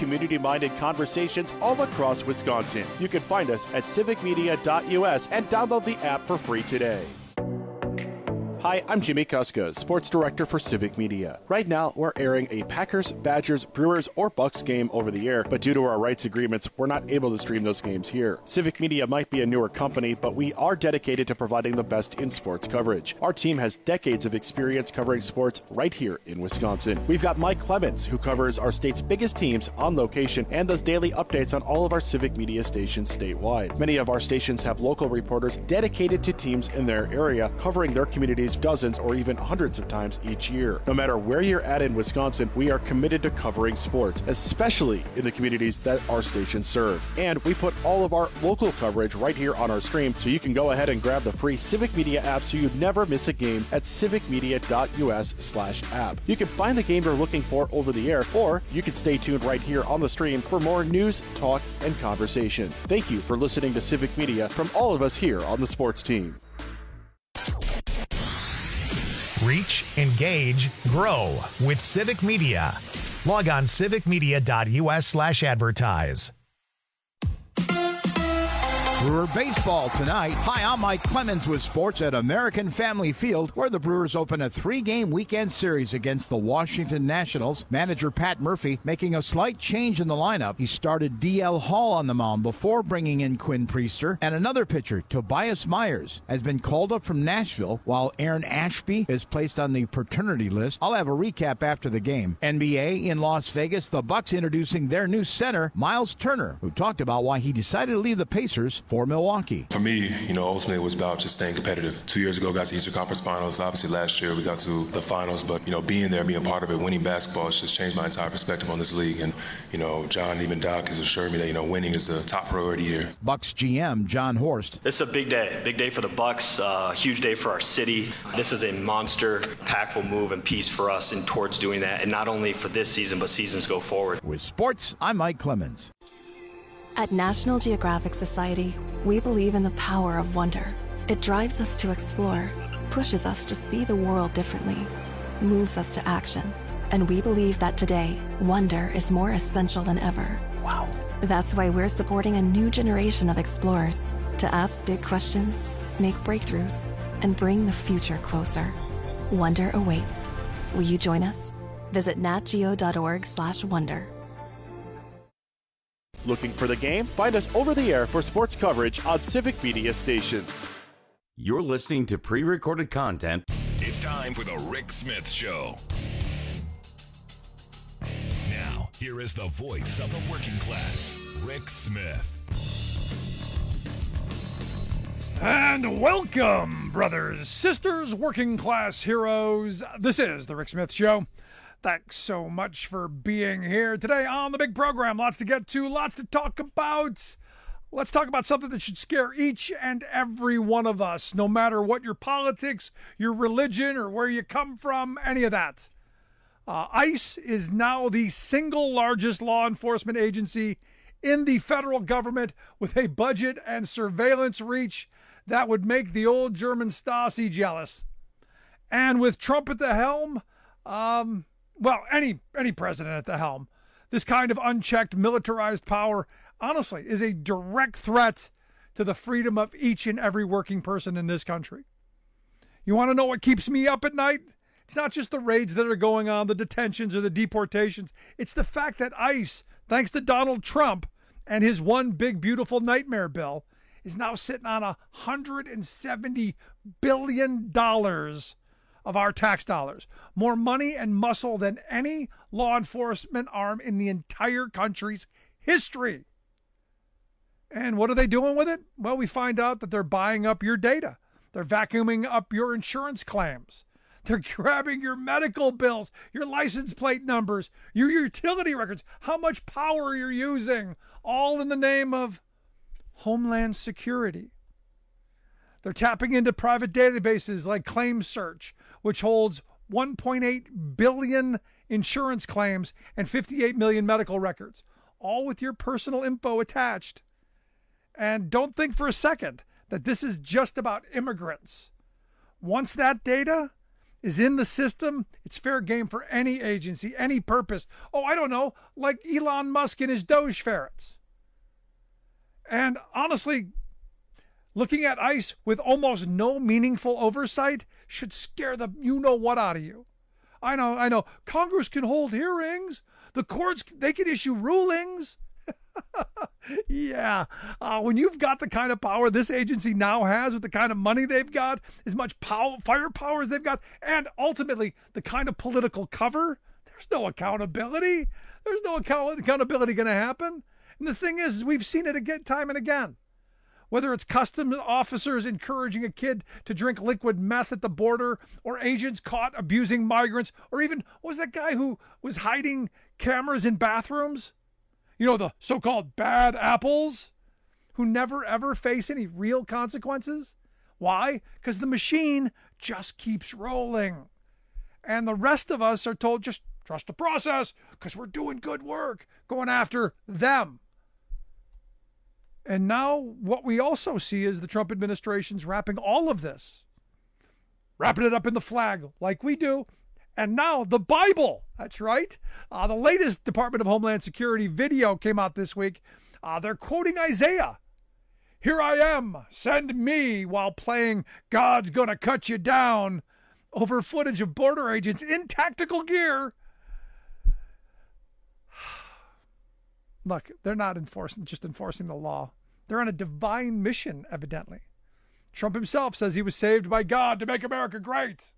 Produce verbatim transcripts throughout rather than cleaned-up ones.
community-minded conversations all across Wisconsin. You can find us at civic media dot U S and download the app for free today. Hi, I'm Jimmy Kuska, Sports Director for Civic Media. Right now, we're airing a Packers, Badgers, Brewers, or Bucks game over the air, but due to our rights agreements, we're not able to stream those games here. Civic Media might be a newer company, but we are dedicated to providing the best in sports coverage. Our team has decades of experience covering sports right here in Wisconsin. We've got Mike Clemens, who covers our state's biggest teams on location and does daily updates on all of our Civic Media stations statewide. Many of our stations have local reporters dedicated to teams in their area, covering their communities dozens or even hundreds of times each year. No matter where you're at in Wisconsin, we are committed to covering sports, especially in the communities that our stations serve. And we put all of our local coverage right here on our stream, so you can go ahead and grab the free Civic Media app so you never miss a game at civic media dot U S slash app. You can find the game you're looking for over the air, or you can stay tuned right here on the stream for more news, talk, and conversation. Thank you for listening to Civic Media from all of us here on the sports team. Reach, engage, grow with Civic Media. Log on civic media dot U S slash advertise. Brewer baseball tonight. Hi, I'm Mike Clemens with sports at American Family Field, where the Brewers open a three-game weekend series against the Washington Nationals. Manager Pat Murphy making a slight change in the lineup. He started D L Hall on the mound before bringing in Quinn Priester, and another pitcher, Tobias Myers, has been called up from Nashville, while Aaron Ashby is placed on the paternity list. I'll have a recap after the game. N B A in Las Vegas, the Bucks introducing their new center, Miles Turner, who talked about why he decided to leave the Pacers for Milwaukee. For me, you know, ultimately it was about just staying competitive. Two years ago, got to Eastern Conference Finals. Obviously, last year we got to the finals, but, you know, being there, being part of it, winning basketball has just changed my entire perspective on this league. And, you know, John, even Doc has assured me that, you know, winning is the top priority here. Bucks G M John Horst. This is a big day, big day for the Bucks, uh, huge day for our city. This is a monster, impactful move and piece for us and towards doing that, and not only for this season, but seasons go forward. With sports, I'm Mike Clemens. At National Geographic Society, we believe in the power of wonder. It drives us to explore, pushes us to see the world differently, moves us to action. And we believe that today, wonder is more essential than ever. Wow. That's why we're supporting a new generation of explorers to ask big questions, make breakthroughs, and bring the future closer. Wonder awaits. Will you join us? Visit natgeo dot org slash wonder. Looking for the game? Find us over the air for sports coverage on Civic Media stations. You're listening to pre-recorded content. It's time for the Rick Smith Show. Now, here is the voice of the working class, Rick Smith. And welcome, brothers, sisters, working class heroes. This is the Rick Smith Show. Thanks so much for being here today on the big program. Lots to get to, lots to talk about. Let's talk about something that should scare each and every one of us, no matter what your politics, your religion, or where you come from, any of that. Uh, ICE is now the single largest law enforcement agency in the federal government, with a budget and surveillance reach that would make the old German Stasi jealous. And with Trump at the helm, um... well, any any president at the helm, this kind of unchecked militarized power, honestly, is a direct threat to the freedom of each and every working person in this country. You want to know what keeps me up at night? It's not just the raids that are going on, the detentions or the deportations. It's the fact that ICE, thanks to Donald Trump and his one big beautiful nightmare bill, is now sitting on one hundred seventy billion dollars of our tax dollars. More money and muscle than any law enforcement arm in the entire country's history. And what are they doing with it? Well, we find out that they're buying up your data. They're vacuuming up your insurance claims. They're grabbing your medical bills, your license plate numbers, your utility records, how much power you're using, all in the name of Homeland Security. They're tapping into private databases like ClaimSearch, which holds one point eight billion insurance claims and fifty-eight million medical records, all with your personal info attached. And don't think for a second that this is just about immigrants. Once that data is in the system, it's fair game for any agency, any purpose. Oh, I don't know, like Elon Musk and his Doge ferrets. And honestly, looking at ICE with almost no meaningful oversight should scare the you-know-what out of you. I know, I know. Congress can hold hearings. The courts, they can issue rulings. yeah. Uh, when you've got the kind of power this agency now has, with the kind of money they've got, as much power, firepower as they've got, and ultimately the kind of political cover, there's no accountability. There's no account- accountability going to happen. And the thing is, we've seen it again, time and again. Whether it's customs officers encouraging a kid to drink liquid meth at the border, or agents caught abusing migrants, or even, what was that guy who was hiding cameras in bathrooms? You know, the so-called bad apples who never, ever face any real consequences. Why? Because the machine just keeps rolling. And the rest of us are told, just trust the process because we're doing good work, going after them. And now what we also see is the Trump administration's wrapping all of this, wrapping it up in the flag like we do. And now the Bible. That's right. Uh, the latest Department of Homeland Security video came out this week. Uh, they're quoting Isaiah. Here I am, send me, while playing God's Gonna Cut You Down over footage of border agents in tactical gear. Look, they're not enforcing, just enforcing the law. They're on a divine mission, evidently. Trump himself says he was saved by God to make America great.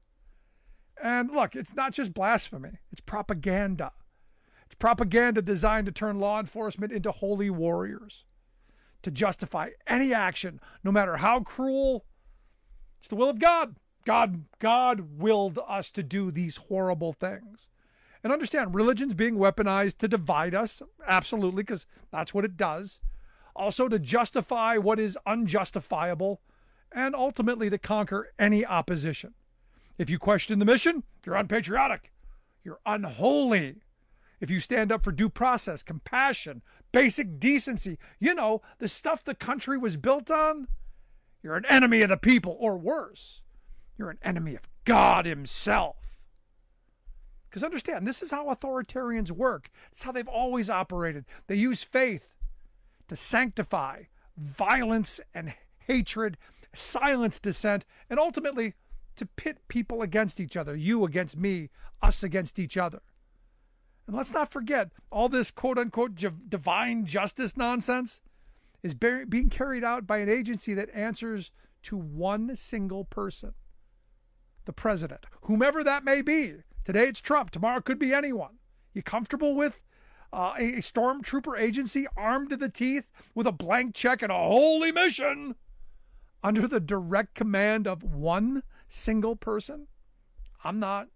And look, it's not just blasphemy. It's propaganda. It's propaganda designed to turn law enforcement into holy warriors, to justify any action, no matter how cruel. It's the will of God. God, God willed us to do these horrible things. And understand, religion's being weaponized to divide us, absolutely, because that's what it does. Also to justify what is unjustifiable, and ultimately to conquer any opposition. If you question the mission, you're unpatriotic. You're unholy. If you stand up for due process, compassion, basic decency, you know, the stuff the country was built on, you're an enemy of the people, or worse, you're an enemy of God himself. Because understand, this is how authoritarians work. It's how they've always operated. They use faith to sanctify violence and hatred, silence dissent, and ultimately to pit people against each other, you against me, us against each other. And let's not forget, all this quote-unquote divine justice nonsense is being carried out by an agency that answers to one single person, the president, whomever that may be. Today it's Trump. Tomorrow it could be anyone. You comfortable with uh, a stormtrooper agency armed to the teeth with a blank check and a holy mission under the direct command of one single person? I'm not.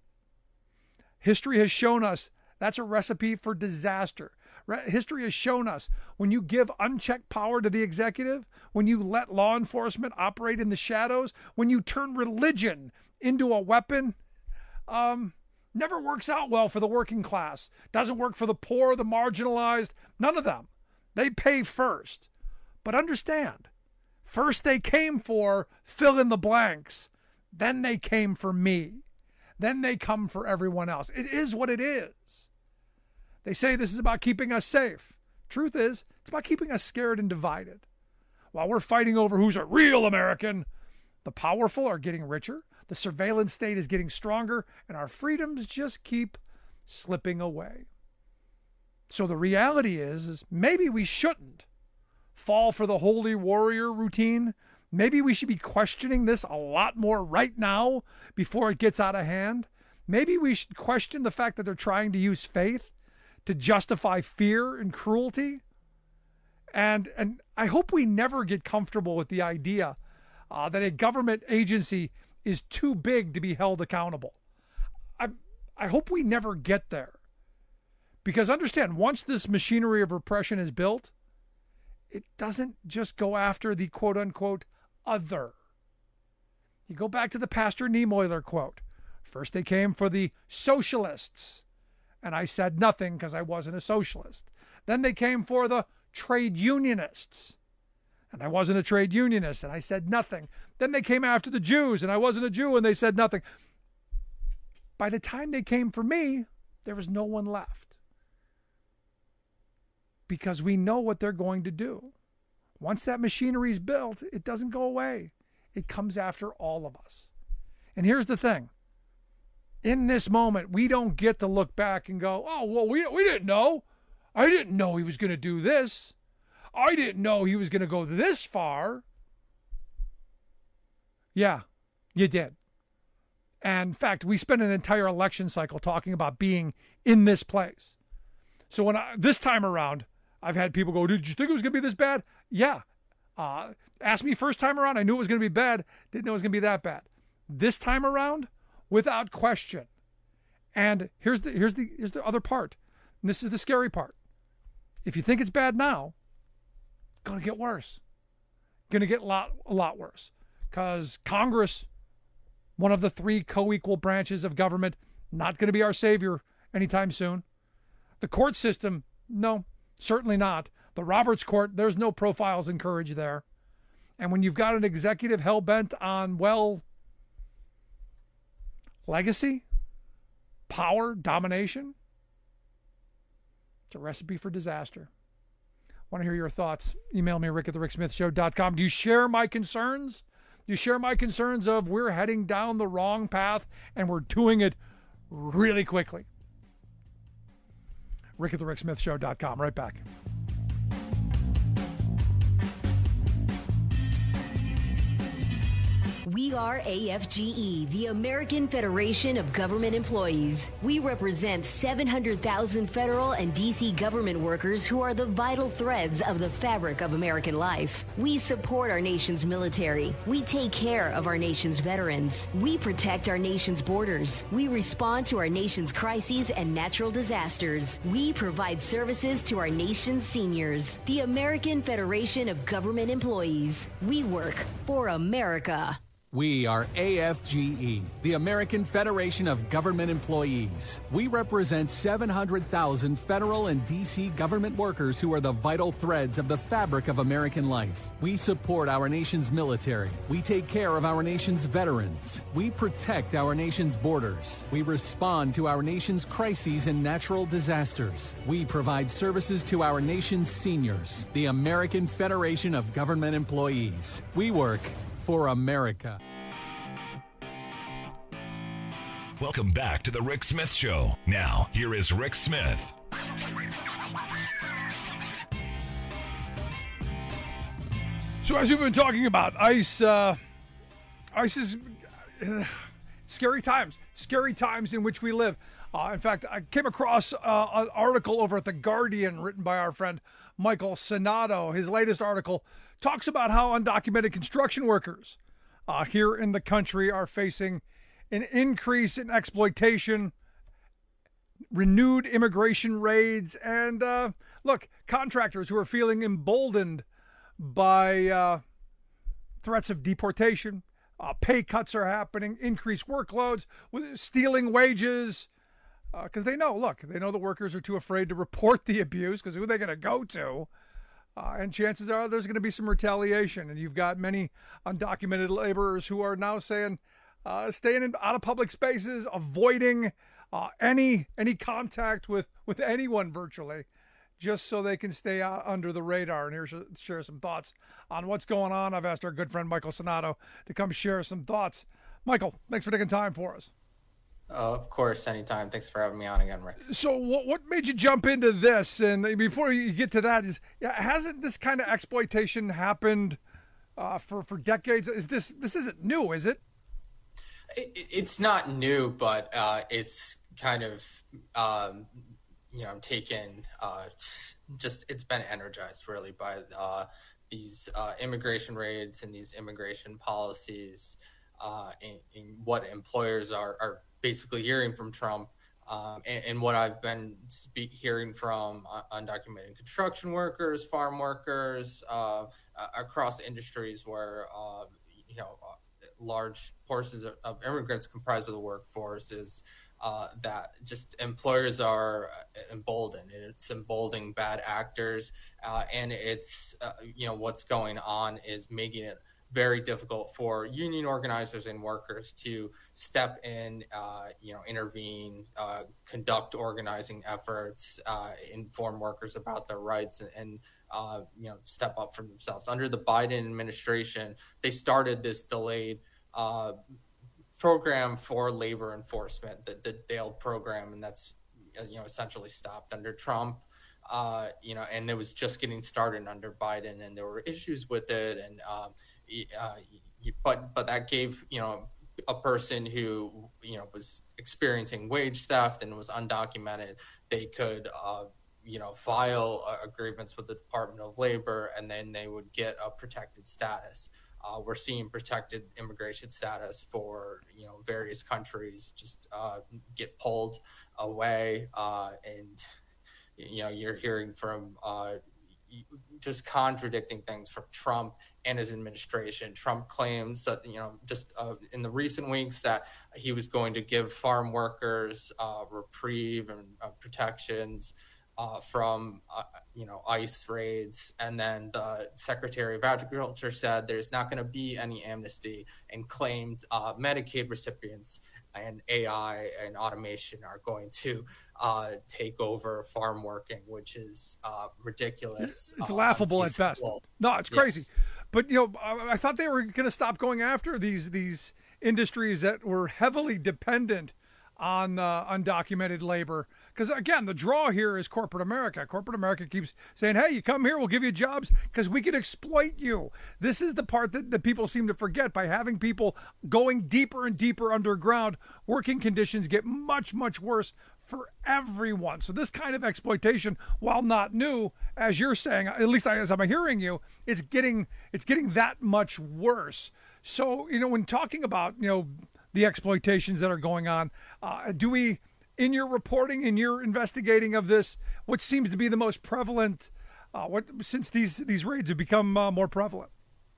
History has shown us that's a recipe for disaster. Re- history has shown us when you give unchecked power to the executive, when you let law enforcement operate in the shadows, when you turn religion into a weapon, um, never works out well for the working class. Doesn't work for the poor, the marginalized, none of them. They pay first. But understand, first they came for fill in the blanks. Then they came for me. Then they come for everyone else. It is what it is. They say this is about keeping us safe. Truth is, it's about keeping us scared and divided. While we're fighting over who's a real American, the powerful are getting richer, the surveillance state is getting stronger, and our freedoms just keep slipping away. So the reality is, is maybe we shouldn't fall for the holy warrior routine. Maybe we should be questioning this a lot more right now before it gets out of hand. Maybe we should question the fact that they're trying to use faith to justify fear and cruelty. And and I hope we never get comfortable with the idea uh, that a government agency is too big to be held accountable. I I hope we never get there. Because understand, once this machinery of repression is built, it doesn't just go after the quote-unquote other. You go back to the Pastor Niemöller quote. First they came for the socialists, and I said nothing because I wasn't a socialist. Then they came for the trade unionists, and I wasn't a trade unionist, and I said nothing. Then they came after the Jews, and I wasn't a Jew, and they said nothing. By the time they came for me, there was no one left. Because we know what they're going to do. Once that machinery is built, it doesn't go away. It comes after all of us. And here's the thing. In this moment, we don't get to look back and go, oh, well, we, we didn't know. I didn't know he was going to do this. I didn't know he was going to go this far. Yeah, you did. And in fact, we spent an entire election cycle talking about being in this place. So when I, this time around, I've had people go, did you think it was going to be this bad? Yeah. Uh, asked me first time around, I knew it was going to be bad. Didn't know it was going to be that bad. This time around, without question. And here's the here's the here's the other part. And this is the scary part. If you think it's bad now, it's going to get worse. Going to get a lot a lot worse. Because Congress, one of the three co-equal branches of government, not going to be our savior anytime soon. The court system, no, certainly not. The Roberts Court, there's no profiles encouraged there. And when you've got an executive hell-bent on, well, legacy, power, domination, it's a recipe for disaster. Want to hear your thoughts? Email me, rick at the rick smith show dot com. Do you share my concerns? Do you share my concerns of we're heading down the wrong path and we're doing it really quickly? rick at the rick smith show dot com. Right back. We are A F G E, the American Federation of Government Employees. We represent seven hundred thousand federal and D C government workers who are the vital threads of the fabric of American life. We support our nation's military. We take care of our nation's veterans. We protect our nation's borders. We respond to our nation's crises and natural disasters. We provide services to our nation's seniors. The American Federation of Government Employees. We work for America. We are A F G E, the American Federation of Government Employees. We represent seven hundred thousand federal and D C government workers who are the vital threads of the fabric of American life. We support our nation's military. We take care of our nation's veterans. We protect our nation's borders. We respond to our nation's crises and natural disasters. We provide services to our nation's seniors. The American Federation of Government Employees. We work for America. Welcome back to the Rick Smith Show. Now, here is Rick Smith. So as we've been talking about, ICE, uh, ICE is uh, scary times, scary times in which we live. Uh, in fact, I came across uh, an article over at The Guardian written by our friend Michael Sonato. His latest article talks about how undocumented construction workers uh, here in the country are facing an increase in exploitation, renewed immigration raids, and uh, look, contractors who are feeling emboldened by uh, threats of deportation. Uh, pay cuts are happening, increased workloads, with stealing wages, because uh, they know, look, they know the workers are too afraid to report the abuse because who are they going to go to? Uh, and chances are there's going to be some retaliation. And you've got many undocumented laborers who are now saying, uh, staying in, out of public spaces, avoiding uh, any any contact with, with anyone virtually, just so they can stay out under the radar. And here to share some thoughts on what's going on. I've asked our good friend Michael Sonato to come share some thoughts. Michael, thanks for taking time for us. Uh, of course, anytime. Thanks for having me on again, Rick. So what what made you jump into this? And before you get to that, is yeah, hasn't this kind of exploitation happened uh, for, for decades? Is this this isn't new, is it? it it's not new, but uh, it's kind of, um, you know, taken, uh, just it's been energized really by uh, these uh, immigration raids and these immigration policies uh, and, and what employers are, are basically hearing from Trump, um, and, and what I've been speak, hearing from uh, undocumented construction workers, farm workers, uh, uh, across industries where, uh, you know, uh, large portions of, of immigrants comprise of the workforce, is uh, that just employers are emboldened, and it's emboldening bad actors, uh, and it's, uh, you know, what's going on is making it very difficult for union organizers and workers to step in, uh, you know, intervene, uh, conduct organizing efforts, uh, inform workers about their rights, and, and uh, you know, step up for themselves. Under the Biden administration, they started this delayed uh, program for labor enforcement, the, the D A L E program, and that's, you know, essentially stopped under Trump. Uh, you know, and it was just getting started under Biden, and there were issues with it, and um, uh, but but that gave, you know, a person who, you know, was experiencing wage theft and was undocumented, they could uh, you know, file a grievance with the Department of Labor, and then they would get a protected status. Uh, we're seeing protected immigration status for, you know, various countries just uh, get pulled away, uh, and you know, you're hearing from uh, just contradicting things from Trump and his administration. Trump claims that, you know, just uh, in the recent weeks that he was going to give farm workers uh, reprieve and uh, protections uh, from, uh, you know, ICE raids. And then the Secretary of Agriculture said there's not going to be any amnesty, and claimed uh, Medicaid recipients and A I and automation are going to uh, take over farm working, which is uh, ridiculous. It's uh, laughable at best. No, it's crazy. Yes. But, you know, I, I thought they were going to stop going after these these industries that were heavily dependent on uh, undocumented labor. Because, again, the draw here is corporate America. Corporate America keeps saying, hey, you come here, we'll give you jobs because we can exploit you. This is the part that, that people seem to forget. By having people going deeper and deeper underground, working conditions get much, much worse for everyone. So this kind of exploitation, while not new, as you're saying, at least as I'm hearing you, it's getting it's getting that much worse. So, you know, when talking about, you know, the exploitations that are going on, uh, do we, in your reporting, in your investigating of this, what seems to be the most prevalent, uh, what since these these raids have become uh, more prevalent?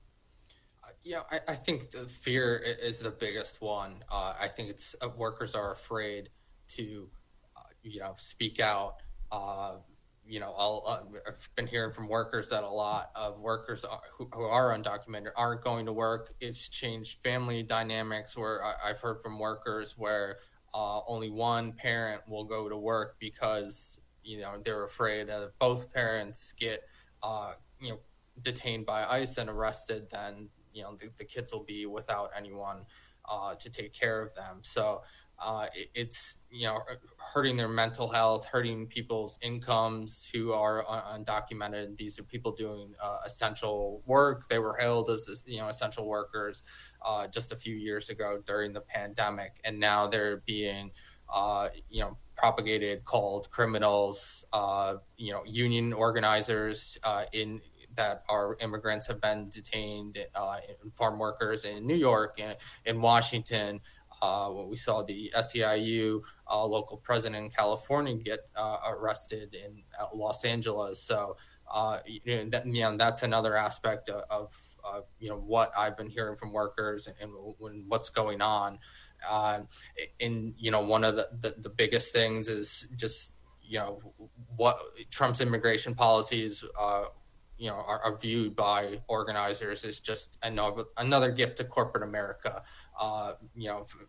Yeah, I, I think the fear is the biggest one. Uh, I think it's uh, workers are afraid to, uh, you know, speak out. Uh, you know, I'll, uh, I've been hearing from workers that a lot of workers are, who, who are undocumented aren't going to work. It's changed family dynamics, where I, I've heard from workers where uh, only one parent will go to work because, you know, they're afraid that if both parents get, uh, you know, detained by ICE and arrested, then, you know, the, the kids will be without anyone uh, to take care of them. So uh, it, it's, you know, hurting their mental health, hurting people's incomes who are un- undocumented. These are people doing uh, essential work. They were hailed as, you know, essential workers uh, just a few years ago during the pandemic. And now they're being, uh, you know, propagated, called criminals. Uh, you know, union organizers uh, in that are immigrants have been detained, uh, in farm workers in New York and in Washington. Uh, when we saw the S E I U uh, local president in California get uh, arrested in uh, Los Angeles. So, uh, you know, that, you know, that's another aspect of, of uh, you know, what I've been hearing from workers and, and when, what's going on. Uh, and, you know, one of the, the, the biggest things is just, you know, what Trump's immigration policies, uh, you know, are, are viewed by organizers as just another, another gift to corporate America. Uh, you know, for,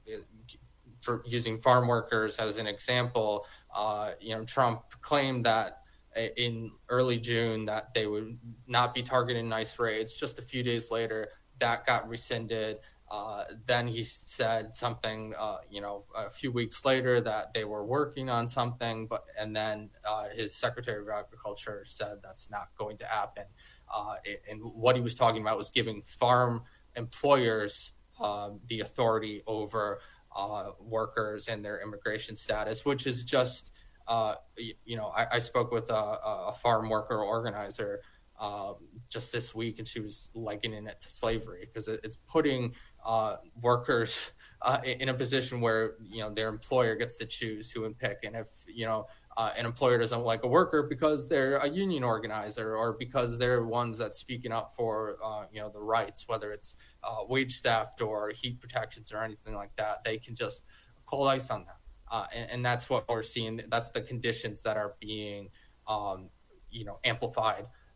for using farm workers as an example, uh, you know, Trump claimed that in early June that they would not be targeting ICE raids. Just a few days later, that got rescinded. Uh, then he said something, uh, you know, a few weeks later that they were working on something, but and then uh, his Secretary of Agriculture said that's not going to happen. Uh, and what he was talking about was giving farm employers uh, the authority over uh, workers and their immigration status, which is just, uh, you, you know, I, I spoke with a, a farm worker organizer um, just this week, and she was likening it to slavery because it, it's putting uh, workers uh, in a position where, you know, their employer gets to choose who and pick. And if, you know, uh, an employer doesn't like a worker because they're a union organizer or because they're ones that's speaking up for, uh, you know, the rights, whether it's uh, wage theft or heat protections or anything like that, they can just call ICE on that. Uh, and, and that's what we're seeing. That's the conditions that are being, um, you know, amplified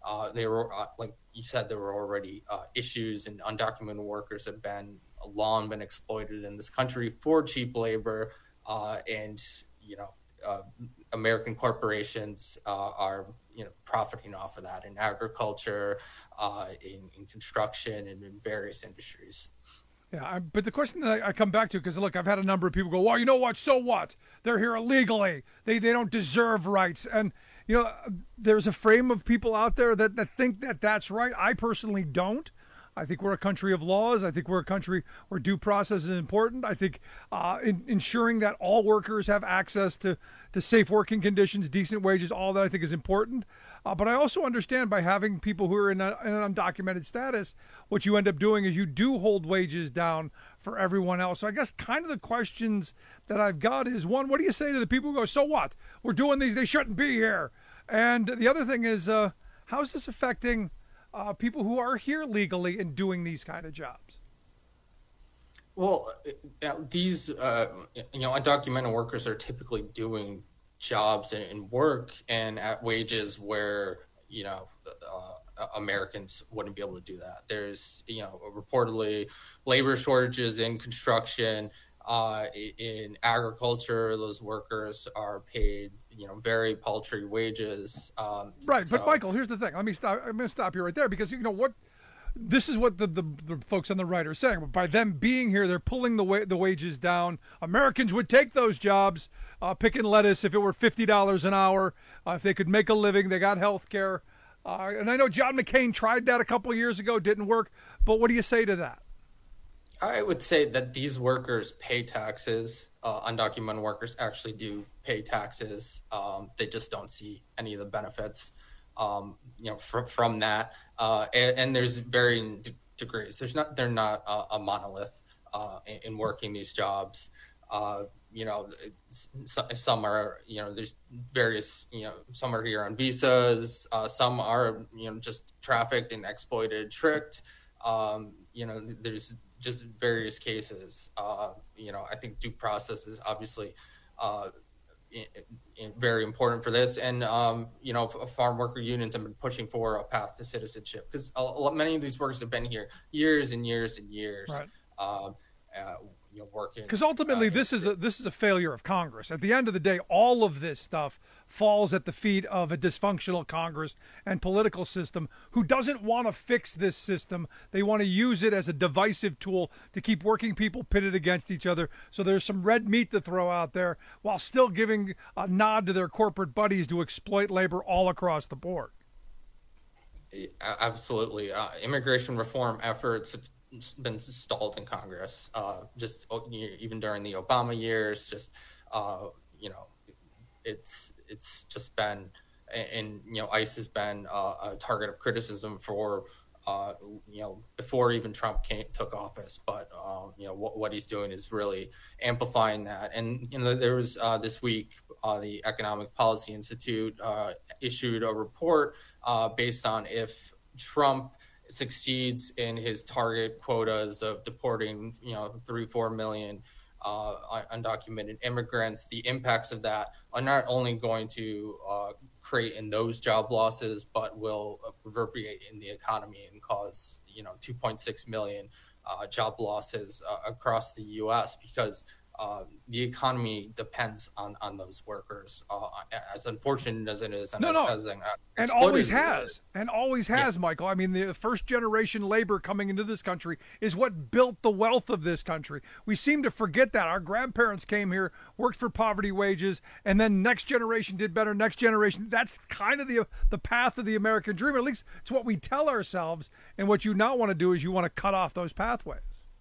Uh, they were, uh, like you said, there were already uh, issues, and undocumented workers have been long been exploited in this country for cheap labor. Uh, and, you know, uh, American corporations uh, are, you know, profiting off of that in agriculture, uh, in, in construction, and in various industries. Yeah, I, but the question that I, I come back to, because look, I've had a number of people go, well, you know what, so what? They're here illegally. They they don't deserve rights. And, you know, there's a frame of people out there that, that think that that's right. I personally don't. I think we're a country of laws. I think we're a country where due process is important. I think uh, in, ensuring that all workers have access to, to safe working conditions, decent wages, all that I think is important. Uh, but I also understand by having people who are in, a, in an undocumented status, what you end up doing is you do hold wages down for everyone else. So I guess kind of the questions that I've got is, one, what do you say to the people who go, so what? We're doing these. They shouldn't be here. And the other thing is, uh, how is this affecting Uh, people who are here legally and doing these kind of jobs? Well, uh, these, uh, you know, undocumented workers are typically doing jobs and, and work and at wages where, you know, uh, Americans wouldn't be able to do that. There's, you know, reportedly labor shortages in construction, uh, in agriculture. Those workers are paid, you know, very paltry wages. Um, right. so. But Michael, here's the thing. Let me stop. I'm going to stop you right there because, you know, what this is what the, the, the folks on the right are saying. By them being here, they're pulling the wa- the wages down. Americans would take those jobs, uh, picking lettuce if it were fifty dollars an hour, uh, if they could make a living, they got health care. Uh, and I know John McCain tried that a couple of years ago, didn't work. But what do you say to that? I would say that these workers pay taxes. Uh, undocumented workers actually do pay taxes. Um, they just don't see any of the benefits, um, you know, from from that. Uh, and, and there's varying de- degrees. There's not they're not a, a monolith uh, in, in working these jobs. Uh, you know, some are, you know, there's various, you know, some are here on visas. Uh, some are, you know, just trafficked and exploited, tricked. Um, you know, there's just various cases. Uh, you know, I think due process is obviously uh, in, in very important for this. And, um, you know, farm worker unions have been pushing for a path to citizenship because many of these workers have been here years and years and years. Right. Um, uh, you know, working. Because ultimately, uh, this is a this is a failure of Congress. At the end of the day, all of this stuff falls at the feet of a dysfunctional Congress and political system who doesn't want to fix this system. They want to use it as a divisive tool to keep working people pitted against each other. So there's some red meat to throw out there while still giving a nod to their corporate buddies to exploit labor all across the board. Absolutely. Uh, immigration reform efforts have been stalled in Congress, uh, just even during the Obama years, just, uh, you know, it's it's just been, and, you know, ICE has been uh, a target of criticism for, uh, you know, before even Trump came, took office. But, uh, you know, what, what he's doing is really amplifying that. And, you know, there was uh, this week, uh, the Economic Policy Institute uh, issued a report uh, based on if Trump succeeds in his target quotas of deporting, you know, three, four million uh, undocumented immigrants, the impacts of that are not only going to uh, create in those job losses, but will reverberate in the economy and cause, you know, two point six million uh, job losses uh, across the U S because uh, the economy depends on, on those workers, uh, as unfortunate as it is. And no, as, no. as an, uh, and always has, and always has, yeah. Michael. I mean, the first generation labor coming into this country is what built the wealth of this country. We seem to forget that. Our grandparents came here, worked for poverty wages, and then next generation did better. Next generation, that's kind of the the path of the American dream. At least it's what we tell ourselves. And what you now want to do is you want to cut off those pathways.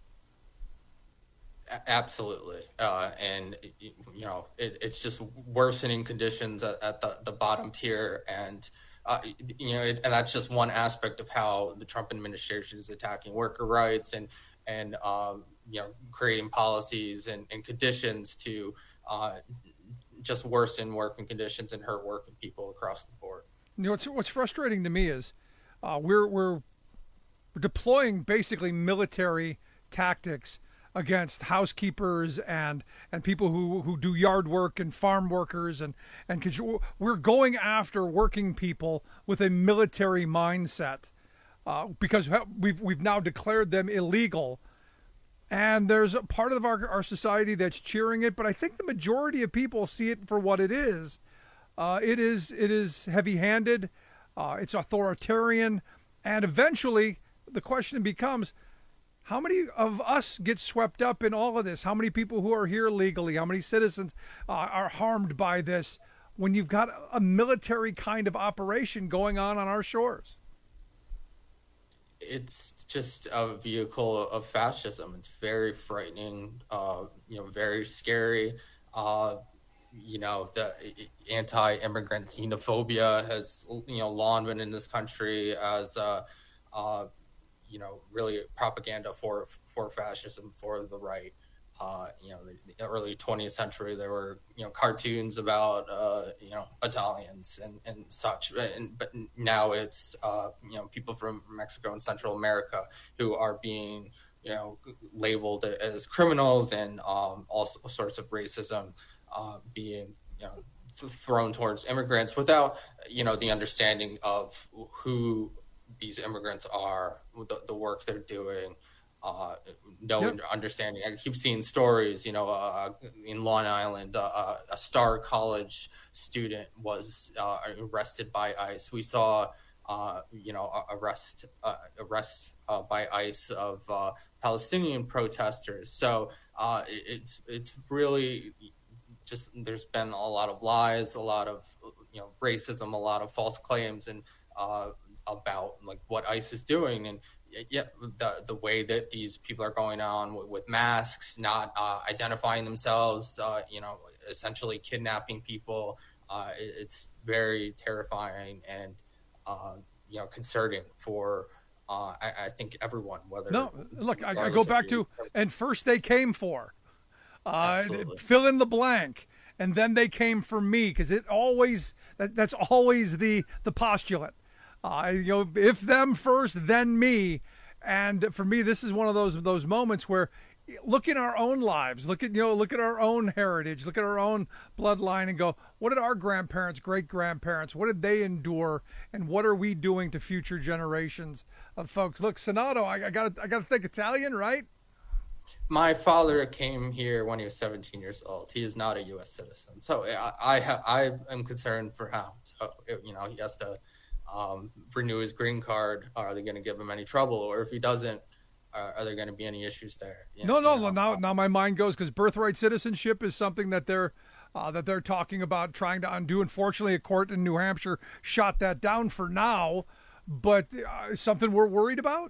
Absolutely. Uh, and, you know, it, it's just worsening conditions at, at the, the bottom tier. And, uh, you know, it, and that's just one aspect of how the Trump administration is attacking worker rights and, and um, you know, creating policies and, and conditions to uh, just worsen working conditions and hurt working people across the board. You know, what's, what's frustrating to me is uh, we're, we're, we're deploying basically military tactics against housekeepers and and people who, who do yard work and farm workers, and and we're going after working people with a military mindset uh, because we've we've now declared them illegal. And there's a part of our, our society that's cheering it, but I think the majority of people see it for what it is. Uh, it is it is heavy-handed, uh, it's authoritarian, and eventually the question becomes, how many of us get swept up in all of this? How many people who are here legally, how many citizens uh, are harmed by this when you've got a military kind of operation going on on our shores? It's just a vehicle of fascism. It's very frightening, uh, you know, very scary. Uh, you know, the anti-immigrant xenophobia has, you know, long been in this country as, uh, uh, you know, really propaganda for for fascism, for the right. Uh, you know, the, the early twentieth century, there were, you know, cartoons about, uh, you know, Italians and, and such. And, but now it's, uh, you know, people from Mexico and Central America who are being, you know, labeled as criminals, and um, all sorts of racism uh, being, you know, th- thrown towards immigrants without, you know, the understanding of who these immigrants are, the, the work they're doing. Uh, no yep. understanding. I keep seeing stories, you know, uh, in Long Island, uh, a Star College student was uh, arrested by ICE. We saw, uh, you know, arrest uh, arrest uh, by ICE of uh, Palestinian protesters. So uh, it's it's really just, there's been a lot of lies, a lot of, you know, racism, a lot of false claims, and uh, about like what ICE is doing. And yeah, the the way that these people are going on with, with masks, not uh, identifying themselves, uh, you know, essentially kidnapping people. Uh, it, it's very terrifying and, uh, you know, concerning for, uh, I, I think, everyone. Whether no, look, I, I go back to, and first they came for, uh, fill in the blank, and then they came for me, because it always that, that's always the the postulate. Uh, you know, if them first, then me. And for me, this is one of those those moments where, look in our own lives, look at you know, look at our own heritage, look at our own bloodline, and go, what did our grandparents, great grandparents, what did they endure, and what are we doing to future generations of folks? Look, Sonato, I, I got I got to think Italian, right? My father came here when he was seventeen years old. He is not a U S citizen, so I I, ha, I am concerned for him. So, you know, he has to. Um, renew his green card. Are they going to give him any trouble? Or if he doesn't, uh, are there going to be any issues there? You no, know, no. You know? Now, now my mind goes, because birthright citizenship is something that they're uh, that they're talking about trying to undo. Unfortunately, a court in New Hampshire shot that down for now. But uh, something we're worried about.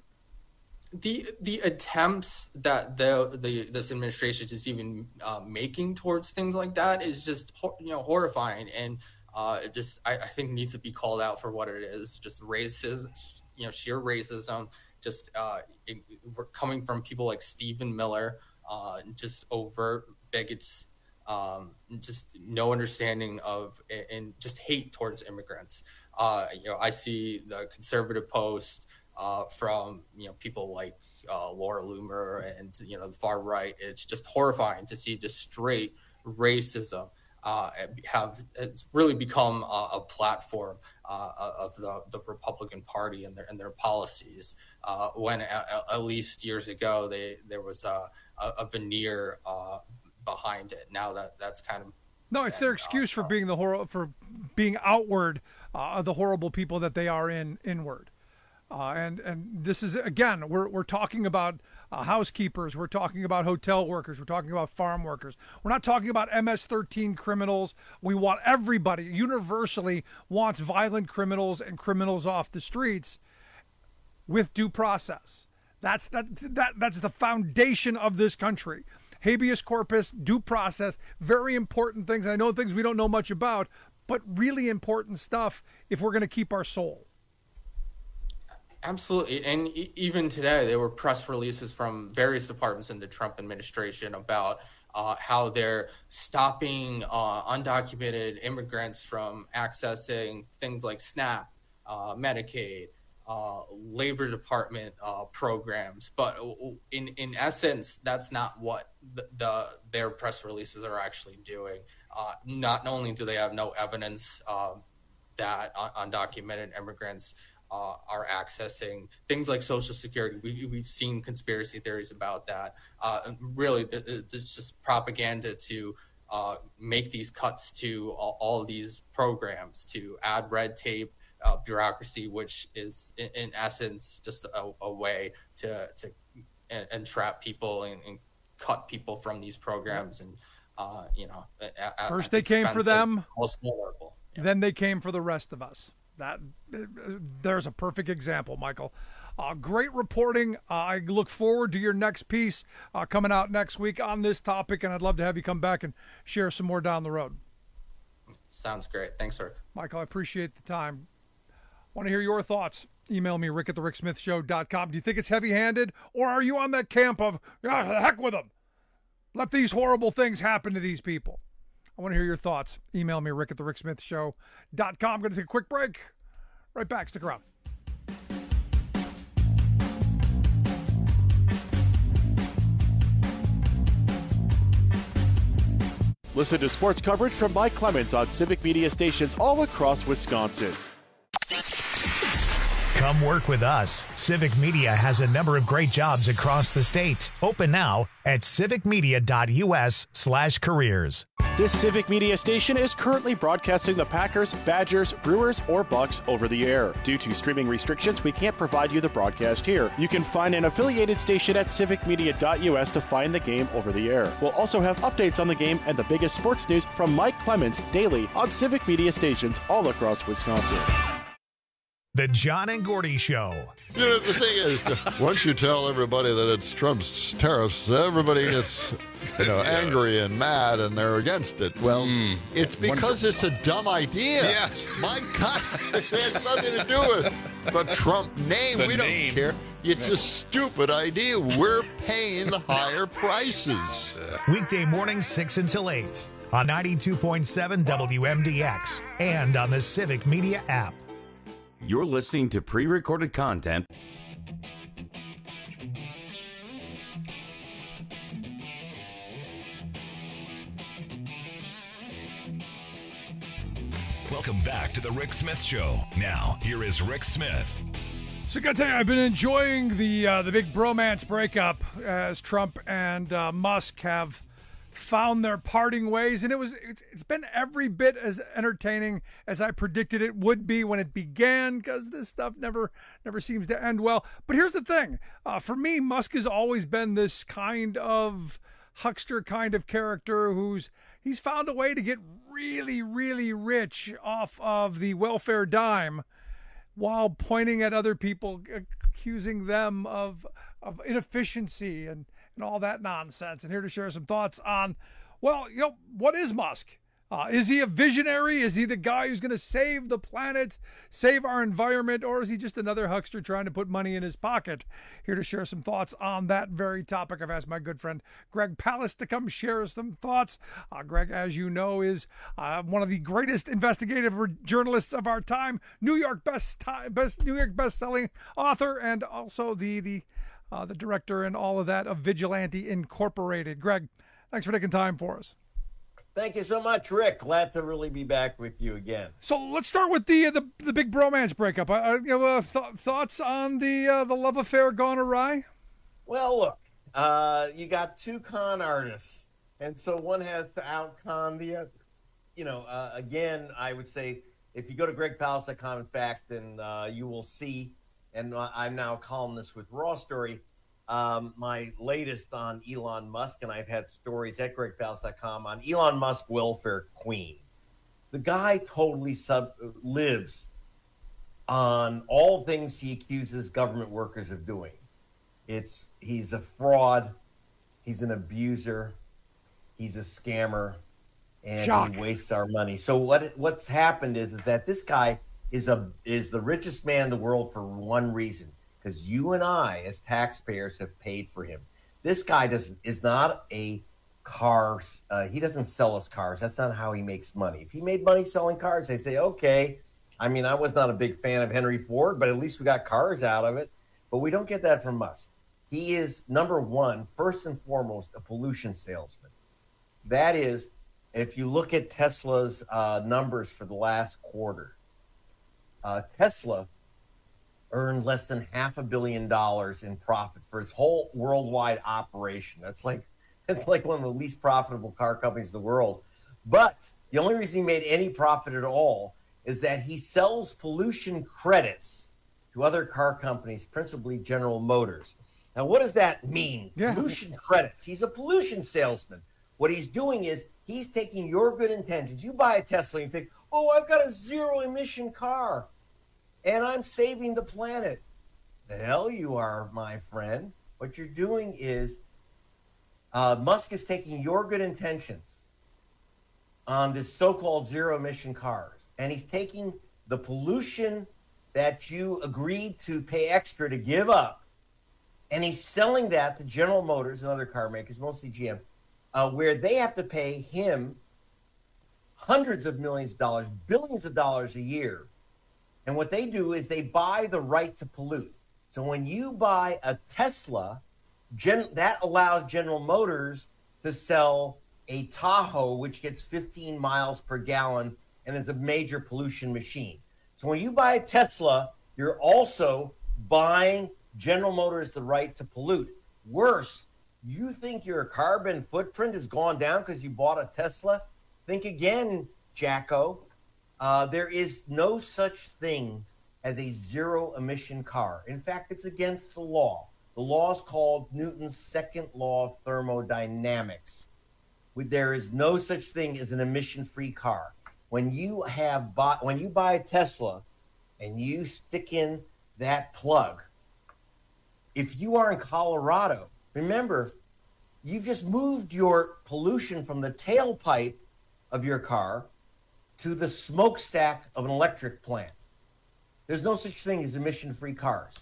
The the attempts that the the this administration is even uh, making towards things like that is just you know horrifying. And Uh, it just, I, I think, needs to be called out for what it is. Just racism, you know, sheer racism. Just uh, it, we're coming from people like Stephen Miller, uh, just overt bigots, um, just no understanding of, and just hate towards immigrants. Uh, you know, I see the conservative post uh, from you know people like uh, Laura Loomer and you know the far right. It's just horrifying to see just straight racism. Uh, have it's really become a, a platform uh, of the, the Republican Party and their and their policies. Uh, when at, at least years ago, they there was a, a, a veneer uh, behind it. Now that that's kind of no, it's and, their excuse uh, for being the hor- for being outward, uh, the horrible people that they are in inward. Uh, and and this is again, we're we're talking about uh, housekeepers, we're talking about hotel workers, we're talking about farm workers. We're not talking about M S thirteen criminals. We want everybody universally wants violent criminals and criminals off the streets with due process. That's that that that's the foundation of this country. Habeas corpus, due process, very important things. I know things we don't know much about, but really important stuff if we're going to keep our soul. Absolutely. And even today, there were press releases from various departments in the Trump administration about uh, how they're stopping uh, undocumented immigrants from accessing things like SNAP, uh, Medicaid, uh, Labor Department uh, programs. But in in essence, that's not what the, the their press releases are actually doing. Uh, not only do they have no evidence uh, that un- undocumented immigrants uh, are accessing things like Social Security. We, we've seen conspiracy theories about that. Uh, really, it's just propaganda to uh, make these cuts to all, all of these programs, to add red tape, Uh, bureaucracy, which is in, in essence just a, a way to to entrap people and, and cut people from these programs. And uh, you know, at, first at they came for them, most vulnerable. Yeah. Then they came for the rest of us. That uh, there's a perfect example, Michael. Uh, great reporting. Uh, I look forward to your next piece uh, coming out next week on this topic, and I'd love to have you come back and share some more down the road. Sounds great. Thanks, Rick. Michael, I appreciate the time. Want to hear your thoughts? Email me, rick at the rick smith show dot com. Do you think it's heavy-handed, or are you on that camp of, ah, the heck with them? Let these horrible things happen to these people. I want to hear your thoughts. Email me, rick at the rick smith show dot com. I'm going to take a quick break. Right back. Stick around. Listen to sports coverage from Mike Clemens on Civic Media stations all across Wisconsin. Come work with us. Civic Media has a number of great jobs across the state. Open now at civicmedia.us slash careers. This Civic Media station is currently broadcasting the Packers, Badgers, Brewers, or Bucks over the air. Due to streaming restrictions, we can't provide you the broadcast here. You can find an affiliated station at civicmedia.us to find the game over the air. We'll also have updates on the game and the biggest sports news from Mike Clemens daily on Civic Media stations all across Wisconsin. The John and Gordy Show. You know, the thing is, once you tell everybody that it's Trump's tariffs, everybody gets, you know, angry and mad, and they're against it. Well, mm, it's because wonderful. It's a dumb idea. Yes. My God, it has nothing to do with the Trump name. The we name. don't care. It's a stupid idea. We're paying the higher prices. Weekday mornings, six until eight on ninety-two point seven W M D X and on the Civic Media app. You're listening to pre-recorded content. Welcome back to the Rick Smith Show. Now, here is Rick Smith. So I gotta tell you, I've been enjoying the uh, the big bromance breakup as Trump and uh, Musk have found their parting ways, and it was it's, it's been every bit as entertaining as I predicted it would be when it began, because this stuff never never seems to end well. But here's the thing, uh, for me, Musk has always been this kind of huckster kind of character who's he's found a way to get really really rich off of the welfare dime while pointing at other people, accusing them of of inefficiency and and all that nonsense. And here to share some thoughts on, well, you know, what is Musk? Uh, is he a visionary? Is he the guy who's going to save the planet, save our environment, or is he just another huckster trying to put money in his pocket? Here to share some thoughts on that very topic, I've asked my good friend Greg Palast to come share some thoughts. Uh, Greg, as you know, is uh, one of the greatest investigative journalists of our time, New York best, best New York best-selling author, and also the the Uh, the director and all of that of Vigilante Incorporated. Greg, thanks for taking time for us. Thank you so much, Rick. Glad to really be back with you again. So let's start with the the, the big bromance breakup. Uh, you know, uh, th- thoughts on the uh, the love affair gone awry? Well, look, uh, you got two con artists, and so one has to out-con the other. You know, uh, again, I would say if you go to greg palast dot com, in fact, and uh, you will see. And I'm now a columnist with Raw Story, um, my latest on Elon Musk, and I've had stories at greg palast dot com on Elon Musk welfare queen. The guy totally sub lives on all things he accuses government workers of doing. It's he's a fraud, he's an abuser, he's a scammer, and Shock. He wastes our money. So what what's happened is, is that this guy is a is the richest man in the world for one reason, because you and I as taxpayers have paid for him. This guy does is not a car uh, he doesn't sell us cars. That's not how he makes money. If he made money selling cars, they say, okay, I mean, I was not a big fan of Henry Ford, but at least we got cars out of it. But we don't get that from Musk. He is, number one, first and foremost, a pollution salesman. That is, if you look at Tesla's uh, numbers for the last quarter, uh, Tesla earned less than half a billion dollars in profit for its whole worldwide operation. That's like that's like one of the least profitable car companies in the world. But the only reason he made any profit at all is that he sells pollution credits to other car companies, principally General Motors. Now, what does that mean? Yeah. Pollution credits. He's a pollution salesman. What he's doing is he's taking your good intentions. You buy a Tesla and you think, oh, I've got a zero emission car and I'm saving the planet. The hell you are, my friend. What you're doing is uh, Musk is taking your good intentions on this so-called zero emission cars, and he's taking the pollution that you agreed to pay extra to give up, and he's selling that to General Motors and other car makers, mostly G M, uh, where they have to pay him hundreds of millions of dollars, billions of dollars a year. And what they do is they buy the right to pollute. So when you buy a Tesla, Gen- that allows General Motors to sell a Tahoe, which gets fifteen miles per gallon and is a major pollution machine. So when you buy a Tesla, you're also buying General Motors the right to pollute. Worse, you think your carbon footprint has gone down because you bought a Tesla? Think again, Jacko. Uh, there is no such thing as a zero emission car. In fact, it's against the law. The law is called Newton's second law of thermodynamics. There is no such thing as an emission-free car. When you have bought, when you buy a Tesla and you stick in that plug, if you are in Colorado, remember, you've just moved your pollution from the tailpipe of your car to the smokestack of an electric plant. There's no such thing as emission-free cars.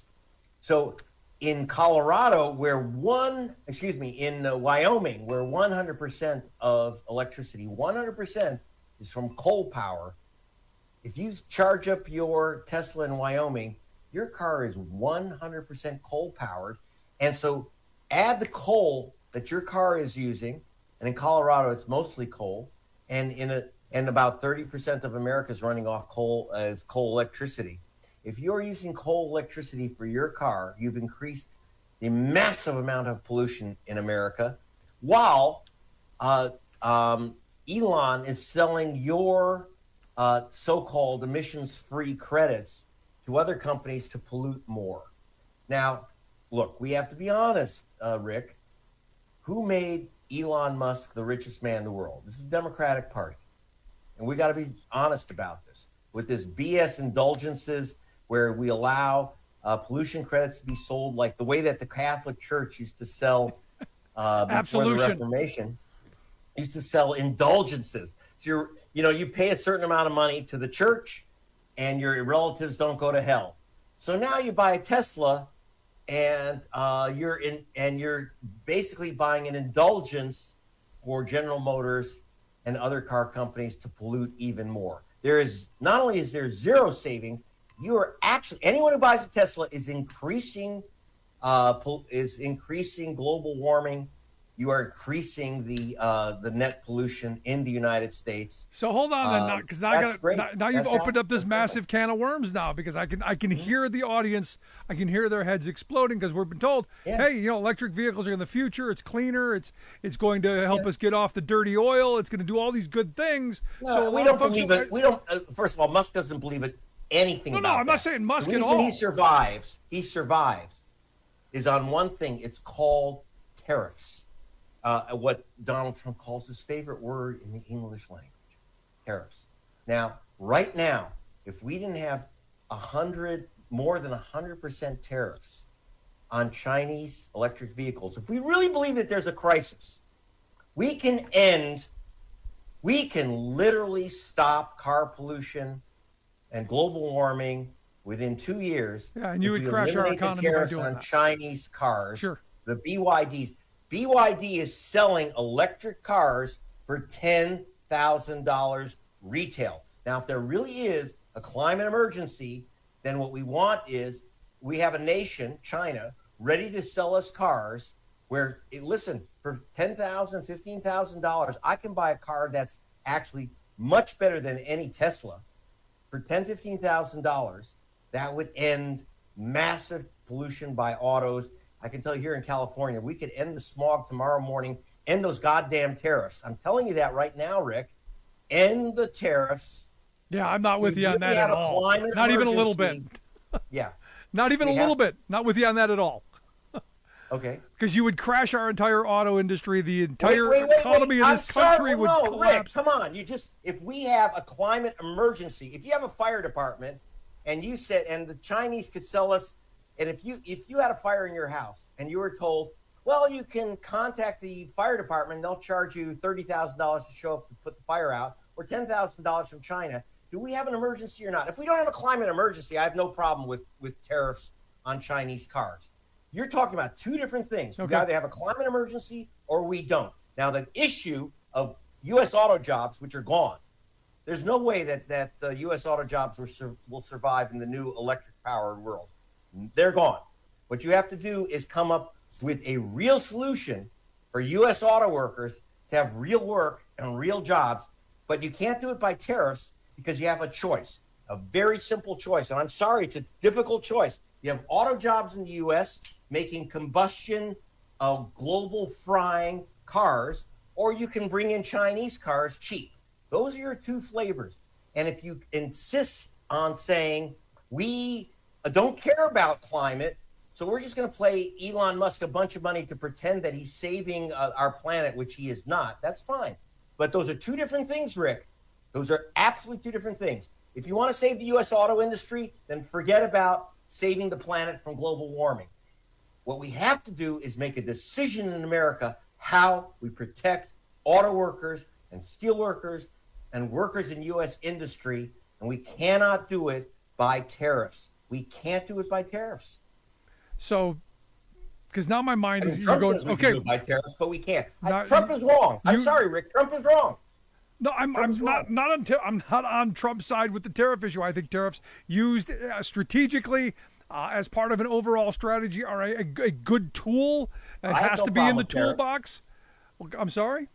So in Colorado, where one, excuse me, in uh, Wyoming, where one hundred percent of electricity, one hundred percent is from coal power, if you charge up your Tesla in Wyoming, your car is one hundred percent coal powered. And so add the coal that your car is using, and in Colorado, it's mostly coal, and in a and about thirty percent of America is running off coal as coal electricity. If you're using coal electricity for your car, you've increased the massive amount of pollution in America, while uh, um, Elon is selling your uh, so-called emissions-free credits to other companies to pollute more. Now, look, we have to be honest, uh, Rick. Who made Elon Musk the richest man in the world? This is the Democratic Party. And we got to be honest about this. With this B S indulgences where we allow uh, pollution credits to be sold like the way that the Catholic Church used to sell uh, before Absolution. the Reformation, used to sell indulgences. So you're, you know, you pay a certain amount of money to the church and your relatives don't go to hell. So now you buy a Tesla and uh, you're in, and you're basically buying an indulgence for General Motors and other car companies to pollute even more. There is not only is there zero savings, you are actually anyone who buys a Tesla is increasing uh, is increasing global warming. You are increasing the uh, the net pollution in the United States. So hold on, then, because now, now, now, now you've that's opened how, up this massive can of worms now. Because I can I can hear the audience, I can hear their heads exploding because we've been told, yeah. hey, you know, electric vehicles are in the future. It's cleaner. It's it's going to help yeah. us get off the dirty oil. It's going to do all these good things. No, so we don't believe it. We don't. Uh, first of all, Musk doesn't believe it. Anything no, about no, I'm that. not saying Musk the at reason all. He survives. He survives is on one thing. It's called tariffs. Uh, what Donald Trump calls his favorite word in the English language, tariffs. Now, right now, if we didn't have a hundred, more than a hundred percent tariffs on Chinese electric vehicles, if we really believe that there's a crisis, we can end. We can literally stop car pollution and global warming within two years. Yeah, and you would crash our economy by doing on that. Chinese cars. Sure. The B Y Ds. B Y D is selling electric cars for ten thousand dollars retail. Now, if there really is a climate emergency, then what we want is we have a nation, China, ready to sell us cars where, listen, for ten thousand dollars, fifteen thousand dollars, I can buy a car that's actually much better than any Tesla. For ten thousand dollars, fifteen thousand dollars, that would end massive pollution by autos. I can tell you here in California, we could end the smog tomorrow morning, end those goddamn tariffs. I'm telling you that right now, Rick. End the tariffs. Yeah, I'm not with we you on that at all. Not emergency. Even a little bit. Yeah. Not even we a little have... bit. Not with you on that at all. Okay. Because you would crash our entire auto industry. The entire wait, wait, wait, economy wait. of this I'm country sorry. would no, collapse. Rick, come on. You just if we have a climate emergency, if you have a fire department, and you said, and the Chinese could sell us, and if you if you had a fire in your house and you were told, well, you can contact the fire department, they'll charge you thirty thousand dollars to show up to put the fire out, or ten thousand dollars from China. Do we have an emergency or not? If we don't have a climate emergency, I have no problem with with tariffs on Chinese cars. You're talking about two different things. Okay. We either have a climate emergency or we don't. Now, the issue of U S auto jobs, which are gone, there's no way that, that uh, U S auto jobs will, sur- will survive in the new electric-powered world. They're gone. What you have to do is come up with a real solution for U S auto workers to have real work and real jobs, but you can't do it by tariffs because you have a choice, a very simple choice. And I'm sorry, it's a difficult choice. You have auto jobs in the U S making combustion of global frying cars, or you can bring in Chinese cars cheap. Those are your two flavors. And if you insist on saying we don't care about climate, so we're just going to play Elon Musk a bunch of money to pretend that he's saving uh, our planet, which he is not, that's fine. But those are two different things, Rick. Those are absolutely two different things. If you want to save the U S auto industry, then forget about saving the planet from global warming. What we have to do is make a decision in America how we protect auto workers and steel workers and workers in U S industry, and we cannot do it by tariffs. We can't do it by tariffs. So, because now my mind I mean, is Trump going says we okay can do it by tariffs, but we can't. Not, Trump is wrong. I'm you, sorry, Rick. Trump is wrong. No, I'm Trump's I'm not wrong. not on I'm not on Trump's side with the tariff issue. I think tariffs used uh, strategically. Uh, as part of an overall strategy, are a, a, a good tool. It has no to be in the toolbox. Well, I'm sorry.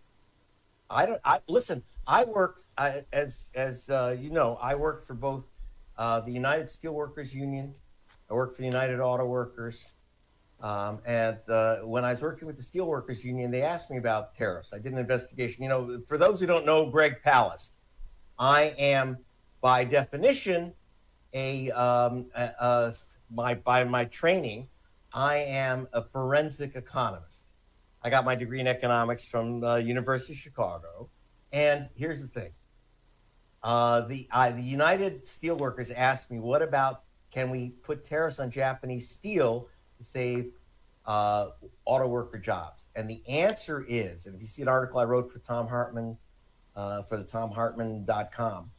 I don't. I listen. I work I, as as uh, you know. I work for both uh, the United Steelworkers Union. I work for the United Auto Workers. Um, and uh, when I was working with the Steelworkers Union, they asked me about tariffs. I did an investigation. You know, for those who don't know, Greg Palast, I am by definition a, um, a, a My, by my training, I am a forensic economist. I got my degree in economics from the uh, University of Chicago. And here's the thing. Uh, the, uh, the United Steelworkers asked me, what about, can we put tariffs on Japanese steel to save uh, auto worker jobs? And the answer is, and if you see an article I wrote for Tom Hartman, uh, for the tom hartman dot com,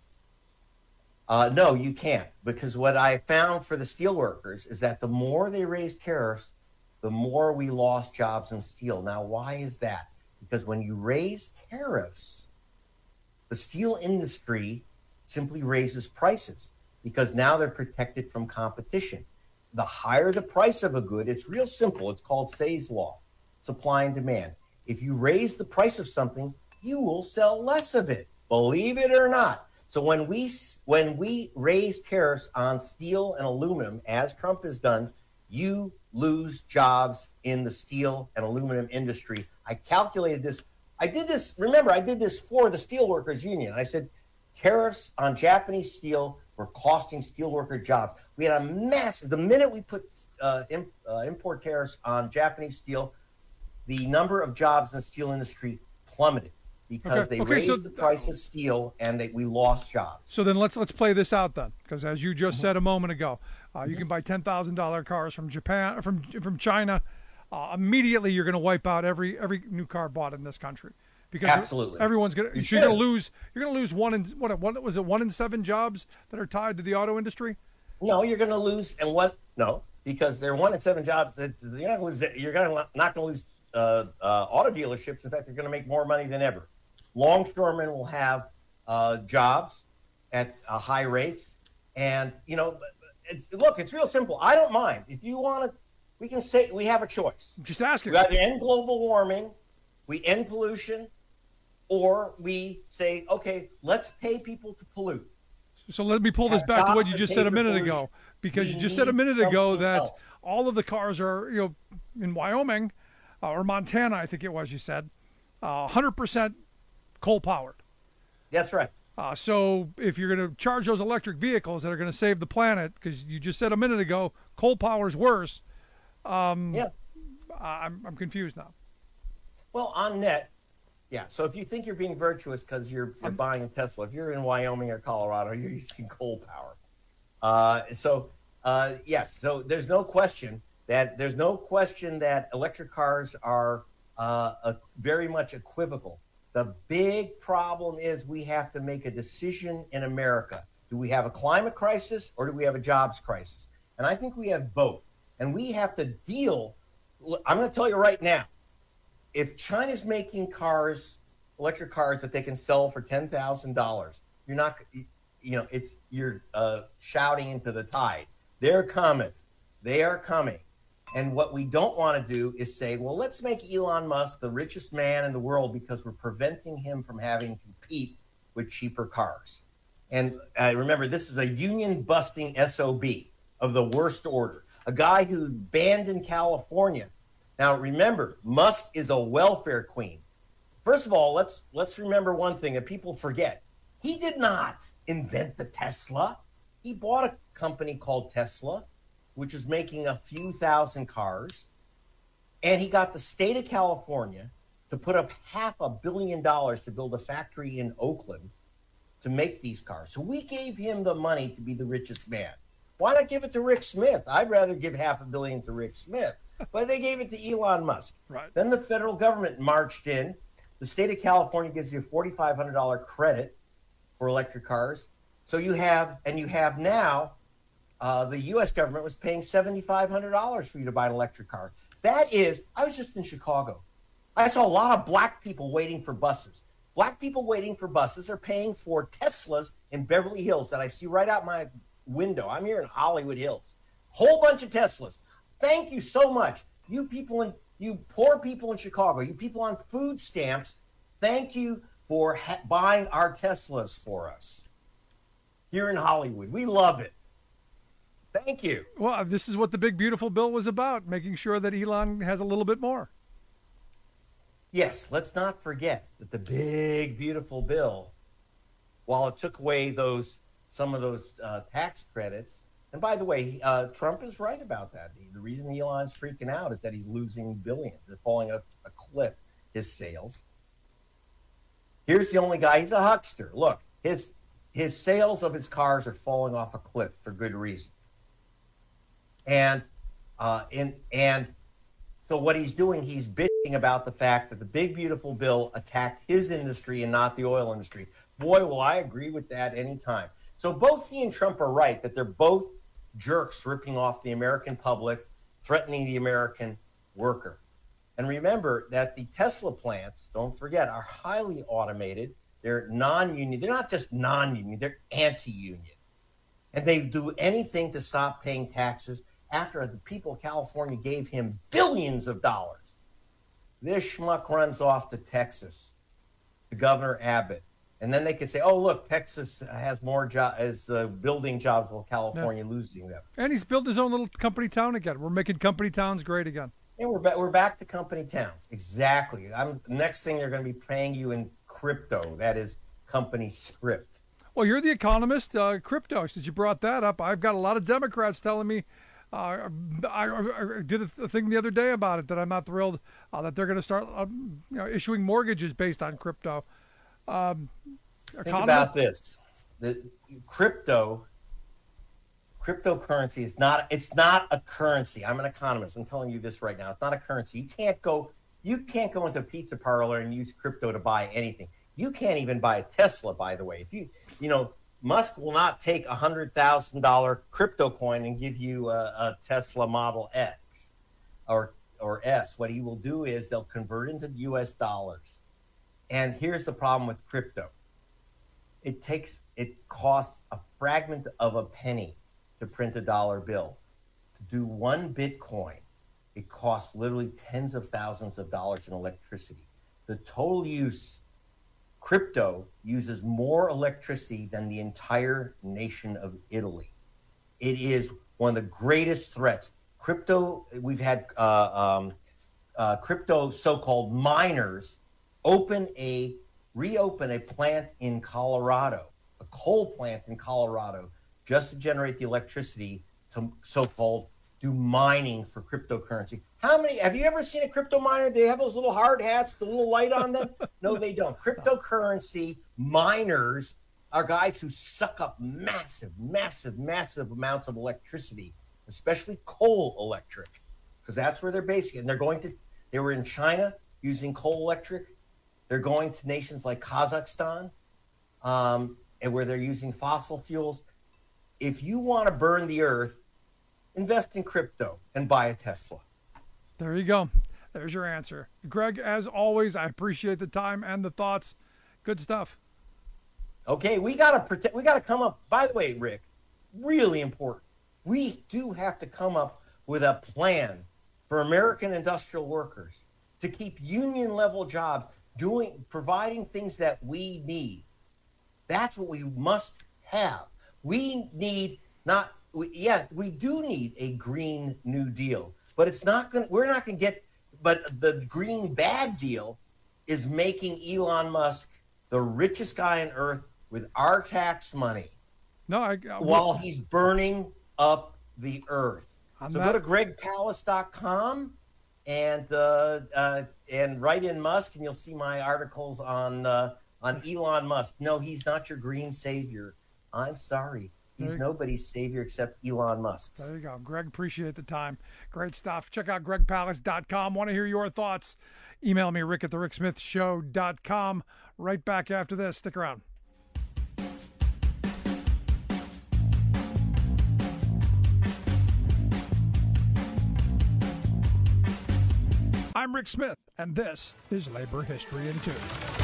Uh, no, you can't, because what I found for the steelworkers is that the more they raised tariffs, the more we lost jobs in steel. Now, why is that? Because when you raise tariffs, the steel industry simply raises prices because now they're protected from competition. The higher the price of a good, it's real simple. It's called Say's law, supply and demand. If you raise the price of something, you will sell less of it, believe it or not. So when we when we raise tariffs on steel and aluminum, as Trump has done, you lose jobs in the steel and aluminum industry. I calculated this. I did this. Remember, I did this for the Steelworkers Union. I said tariffs on Japanese steel were costing steelworker jobs. We had a massive. The minute we put uh, imp, uh, import tariffs on Japanese steel, the number of jobs in the steel industry plummeted. Because okay, they okay, raised so, the price of steel and they, we lost jobs. So then let's let's play this out then, because as you just mm-hmm. said a moment ago, uh, you can buy ten thousand dollar cars from Japan, from from China. Uh, immediately, you're going to wipe out every every new car bought in this country, because absolutely everyone's going to. You're going to lose. You're going to lose one in what? What was it? One in seven jobs that are tied to the auto industry. No, you're going to lose, and what? No, because they're one in seven jobs. That you're not going to lose. You're going to not going to lose uh, uh, auto dealerships. In fact, you're going to make more money than ever. Longshoremen will have uh, jobs at uh, high rates. And, you know, it's, look, it's real simple. I don't mind. If you want to, we can say we have a choice. Just ask it. We either end global warming, we end pollution, or we say, okay, let's pay people to pollute. So let me pull this back to what you just said a minute ago, because you just said a minute ago that all of the cars are, you know, in Wyoming uh, or Montana, I think it was, you said, uh, one hundred percent coal powered. That's right. Uh, so if you're going to charge those electric vehicles that are going to save the planet, because you just said a minute ago, coal power is worse. Um, yeah. I'm, I'm confused now. Well, on net, yeah. So if you think you're being virtuous because you're, you're buying a Tesla, if you're in Wyoming or Colorado, you're using coal power. Uh, so, uh, yes, so there's no question that there's no question that electric cars are uh, a, very much equivocal. The big problem is we have to make a decision in America. Do we have a climate crisis or do we have a jobs crisis? And I think we have both. And we have to deal. I'm going to tell you right now, if China's making cars, electric cars that they can sell for ten thousand dollars, you're not, you know, it's, you're uh, shouting into the tide. They're coming. They are coming. And what we don't want to do is say, well, let's make Elon Musk the richest man in the world because we're preventing him from having to compete with cheaper cars. And uh, remember, this is a union-busting S O B of the worst order. A guy who banned in California. Now, remember, Musk is a welfare queen. First of all, let's let's remember one thing that people forget. He did not invent the Tesla. He bought a company called Tesla, which is making a few thousand cars. And he got the state of California to put up half a billion dollars to build a factory in Oakland to make these cars. So we gave him the money to be the richest man. Why not give it to Rick Smith? I'd rather give half a billion to Rick Smith. But they gave it to Elon Musk. Right. Then the federal government marched in. The state of California gives you a four thousand five hundred dollars credit for electric cars. So you have, and you have now, uh, the U S government was paying seven thousand five hundred dollars for you to buy an electric car. That is, I was just in Chicago. I saw a lot of black people waiting for buses. Black people waiting for buses are paying for Teslas in Beverly Hills that I see right out my window. I'm here in Hollywood Hills. Whole bunch of Teslas. Thank you so much. You people in, you poor people in Chicago, you people on food stamps, thank you for ha- buying our Teslas for us here in Hollywood. We love it. Thank you. Well, this is what the big, beautiful bill was about, making sure that Elon has a little bit more. Yes, let's not forget that the big, beautiful bill, while it took away those some of those uh, tax credits, and by the way, uh, Trump is right about that. The reason Elon's freaking out is that he's losing billions. They're falling a, a cliff, his sales. Here's the only guy, he's a huckster. Look, his his sales of his cars are falling off a cliff for good reason. And uh, in, and so what he's doing, he's bitching about the fact that the big, beautiful bill attacked his industry and not the oil industry. Boy, will I agree with that anytime. So both he and Trump are right that they're both jerks ripping off the American public, threatening the American worker. And remember that the Tesla plants, don't forget, are highly automated. They're non-union. They're not just non-union. They're anti-union. And they do anything to stop paying taxes after the people of California gave him billions of dollars. This schmuck runs off to Texas, to Governor Abbott. And then they could say, oh, look, Texas has more jobs, is uh, building jobs while California yeah. losing them. And he's built his own little company town again. We're making company towns great again. And we're, ba- we're back to company towns. Exactly. I'm, the next thing they're going to be paying you in crypto. That is company script. Well, you're the economist, uh, crypto, since you brought that up. I've got a lot of Democrats telling me, uh, I, I did a thing the other day about it, that I'm not thrilled uh, that they're going to start uh, you know, issuing mortgages based on crypto. Um, Think about this: the crypto, cryptocurrency is not. It's not a currency. I'm an economist. I'm telling you this right now. It's not a currency. You can't go. You can't go into a pizza parlor and use crypto to buy anything. You can't even buy a Tesla. By the way, if you, you know, Musk will not take a hundred thousand dollar crypto coin and give you a, a Tesla Model X or or S. What he will do is they'll convert into U S dollars. And here's the problem with crypto. It takes, it costs a fragment of a penny to print a dollar bill. To do one Bitcoin, it costs literally tens of thousands of dollars in electricity. The total use, crypto uses more electricity than the entire nation of Italy. It is one of the greatest threats. Crypto, we've had uh, um, uh, crypto so-called miners open a, reopen a plant in Colorado, a coal plant in Colorado, just to generate the electricity to so-called do mining for cryptocurrency. How many, have you ever seen a crypto miner? They have those little hard hats, the little light on them? No, they don't. Cryptocurrency miners are guys who suck up massive, massive, massive amounts of electricity, especially coal electric, because that's where they're basing it. And they're going to, they were in China using coal electric. They're going to nations like Kazakhstan, um, and where they're using fossil fuels. If you want to burn the earth, invest in crypto and buy a Tesla. There you go. There's your answer. Greg, as always, I appreciate the time and the thoughts. Good stuff. Okay, we gotta protect. We gotta come up. By the way, Rick, really important. We do have to come up with a plan for American industrial workers to keep union level jobs, doing, providing things that we need. That's what we must have. We need not. We, yeah, we do need a Green New Deal, but it's not going. We're not going to get. But the Green Bad Deal is making Elon Musk the richest guy on earth with our tax money. No, I, I while he's burning up the earth. I'm so not, go to greg palast dot com and uh, uh, and write in Musk, and you'll see my articles on uh, on Elon Musk. No, he's not your green savior. I'm sorry. He's nobody's savior except Elon Musk's. There you go. Greg, appreciate the time. Great stuff. Check out greg palast dot com. Want to hear your thoughts? Email me, rick at the rick smith show dot com. Right back after this. Stick around. I'm Rick Smith, and this is Labor History in Two.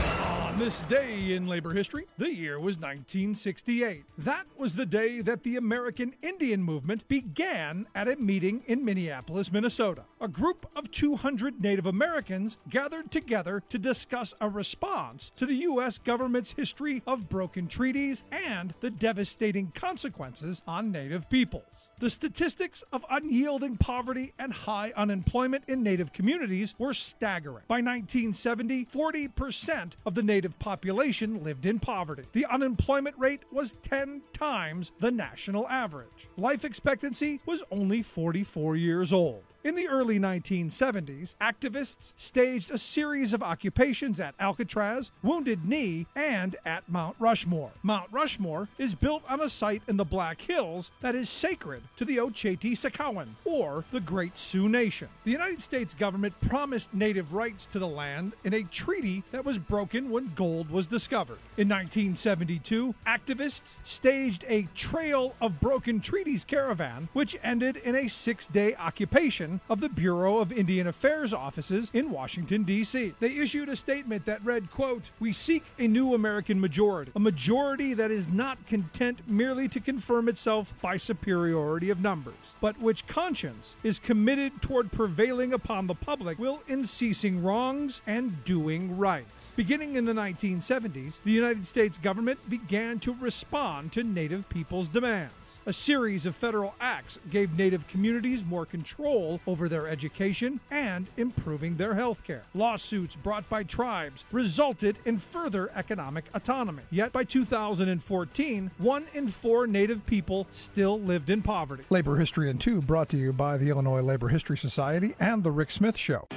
On this day in labor history, the year was nineteen sixty-eight. That was the day that the American Indian movement began at a meeting in Minneapolis, Minnesota. A group of two hundred Native Americans gathered together to discuss a response to the U S government's history of broken treaties and the devastating consequences on Native peoples. The statistics of unyielding poverty and high unemployment in Native communities were staggering. By nineteen seventy, forty percent of the Native population lived in poverty. The unemployment rate was ten times the national average. Life expectancy was only forty-four years old. In the early nineteen seventies, activists staged a series of occupations at Alcatraz, Wounded Knee, and at Mount Rushmore. Mount Rushmore is built on a site in the Black Hills that is sacred to the Oceti-Sakowin, or the Great Sioux Nation. The United States government promised Native rights to the land in a treaty that was broken when gold was discovered. In nineteen seventy-two, activists staged a Trail of Broken Treaties caravan, which ended in a six-day occupation of the Bureau of Indian Affairs offices in Washington, D C They issued a statement that read, quote, "We seek a new American majority, a majority that is not content merely to confirm itself by superiority of numbers, but which conscience is committed toward prevailing upon the public will in ceasing wrongs and doing right." Beginning in the nineteen seventies, the United States government began to respond to Native people's demands. A series of federal acts gave Native communities more control over their education and improving their health care. Lawsuits brought by tribes resulted in further economic autonomy. Yet by two thousand fourteen, one in four Native people still lived in poverty. Labor History in Two brought to you by the Illinois Labor History Society and The Rick Smith Show.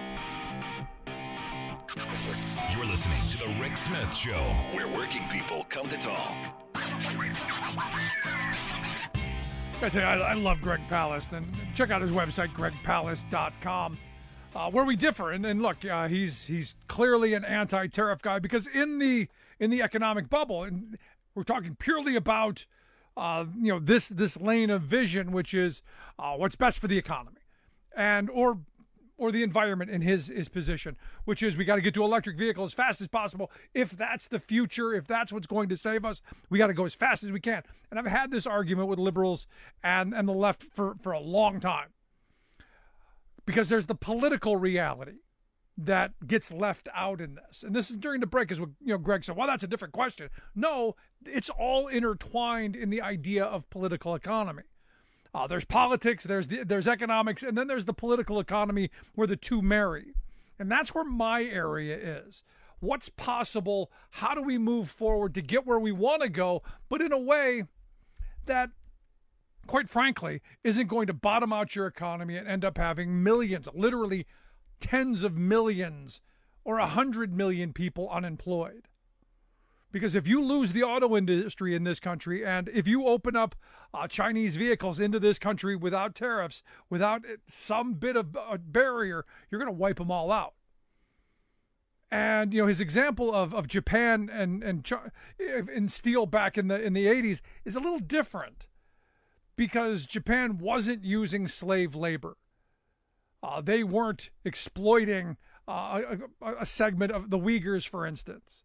You're listening to The Rick Smith Show, where working people come to talk. I tell you, I, I love Greg Palast, and check out his website, greg palast dot com, uh, where we differ. And, and look, uh, he's he's clearly an anti-tariff guy, because in the in the economic bubble, and we're talking purely about uh, you know this this lane of vision, which is uh, what's best for the economy, and or or the environment in his, his position, which is we got to get to electric vehicles as fast as possible. If that's the future, if that's what's going to save us, we got to go as fast as we can. And I've had this argument with liberals and, and the left for, for a long time, because there's the political reality that gets left out in this. And this is during the break, is what, you know, Greg said, well, that's a different question. No, it's all intertwined in the idea of political economy. Uh, there's politics, there's the, there's economics, and then there's the political economy where the two marry. And that's where my area is. What's possible? How do we move forward to get where we want to go, but in a way that, quite frankly, isn't going to bottom out your economy and end up having millions, literally tens of millions or a hundred million people unemployed? Because if you lose the auto industry in this country, and if you open up uh, Chinese vehicles into this country without tariffs, without some bit of a barrier, you're going to wipe them all out. And, you know, his example of, of Japan and, and, and steel back in the, in the eighties is a little different, because Japan wasn't using slave labor. Uh, they weren't exploiting uh, a, a segment of the Uyghurs, for instance.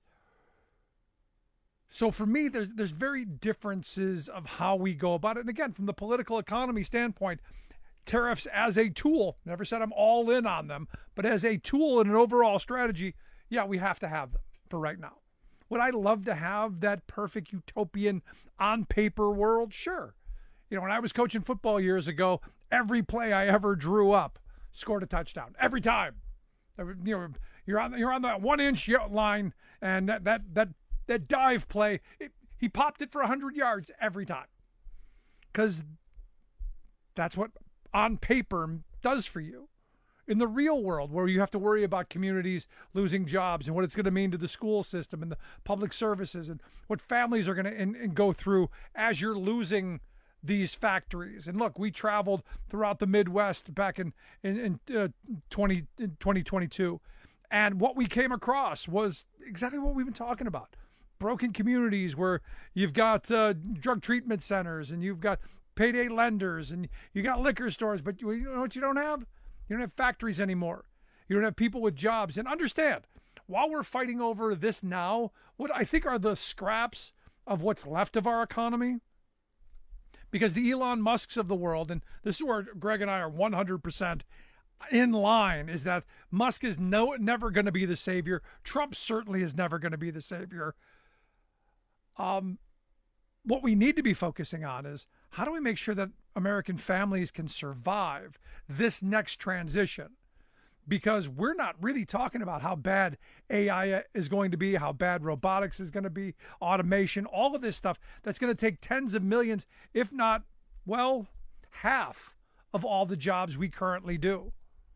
So for me, there's there's very differences of how we go about it. And again, from the political economy standpoint, tariffs as a tool, never said I'm all in on them, but as a tool in an overall strategy, yeah, we have to have them for right now. Would I love to have that perfect utopian on paper world? Sure. You know, when I was coaching football years ago, every play I ever drew up scored a touchdown every time. You know, you're on you're on that one inch line, and that that that that dive play, it, he popped it for a hundred yards every time, because that's what on paper does for you. In the real world, where you have to worry about communities losing jobs and what it's going to mean to the school system and the public services and what families are going to and, and go through as you're losing these factories. And look, we traveled throughout the Midwest back in in, in, uh, twenty, in twenty twenty-two, and what we came across was exactly what we've been talking about. Broken communities where you've got uh, drug treatment centers, and you've got payday lenders, and you got liquor stores, but you know what you don't have? You don't have factories anymore. You don't have people with jobs. And understand, while we're fighting over this now, what I think are the scraps of what's left of our economy, because the Elon Musks of the world, and this is where Greg and I are one hundred percent in line, is that Musk is no never going to be the savior. Trump certainly is never going to be the savior. Um, what we need to be focusing on is, how do we make sure that American families can survive this next transition? Because we're not really talking about how bad A I is going to be, how bad robotics is going to be, automation, all of this stuff that's going to take tens of millions, if not, well, half of all the jobs we currently do.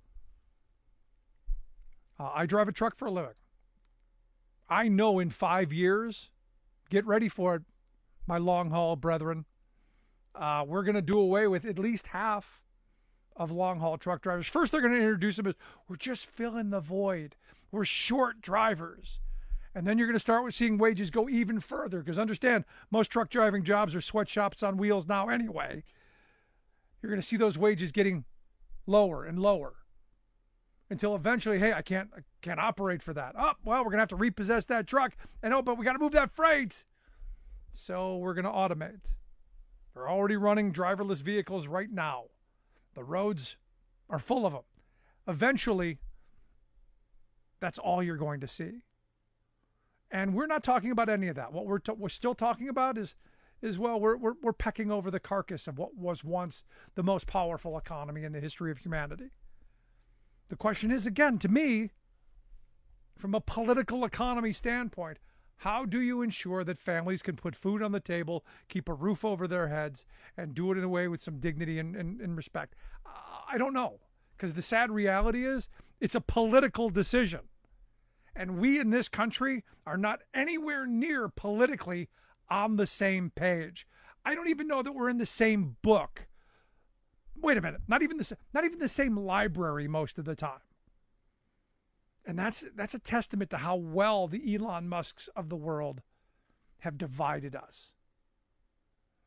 Uh, I drive a truck for a living. I know in five years, get ready for it, my long haul brethren, uh, we're going to do away with at least half of long-haul truck drivers. First, they're going to introduce them as, we're just filling the void. We're short drivers. And then you're going to start with seeing wages go even further, because understand, most truck driving jobs are sweatshops on wheels now anyway. You're going to see those wages getting lower and lower until eventually, hey, I can't I can't operate for that. Oh, well, we're going to have to repossess that truck. And oh, but we got to move that freight. So we're going to automate. They're already running driverless vehicles right now. The roads are full of them. Eventually, that's all you're going to see. And we're not talking about any of that. What we're t- we're still talking about is, is well, we're, we're we're pecking over the carcass of what was once the most powerful economy in the history of humanity. The question is, again, to me, from a political economy standpoint, how do you ensure that families can put food on the table, keep a roof over their heads, and do it in a way with some dignity and, and, and respect? Uh, I don't know, because the sad reality is it's a political decision. And we in this country are not anywhere near politically on the same page. I don't even know that we're in the same book. Wait a minute, not even the, not even the same library most of the time. And that's that's a testament to how well the Elon Musks of the world have divided us.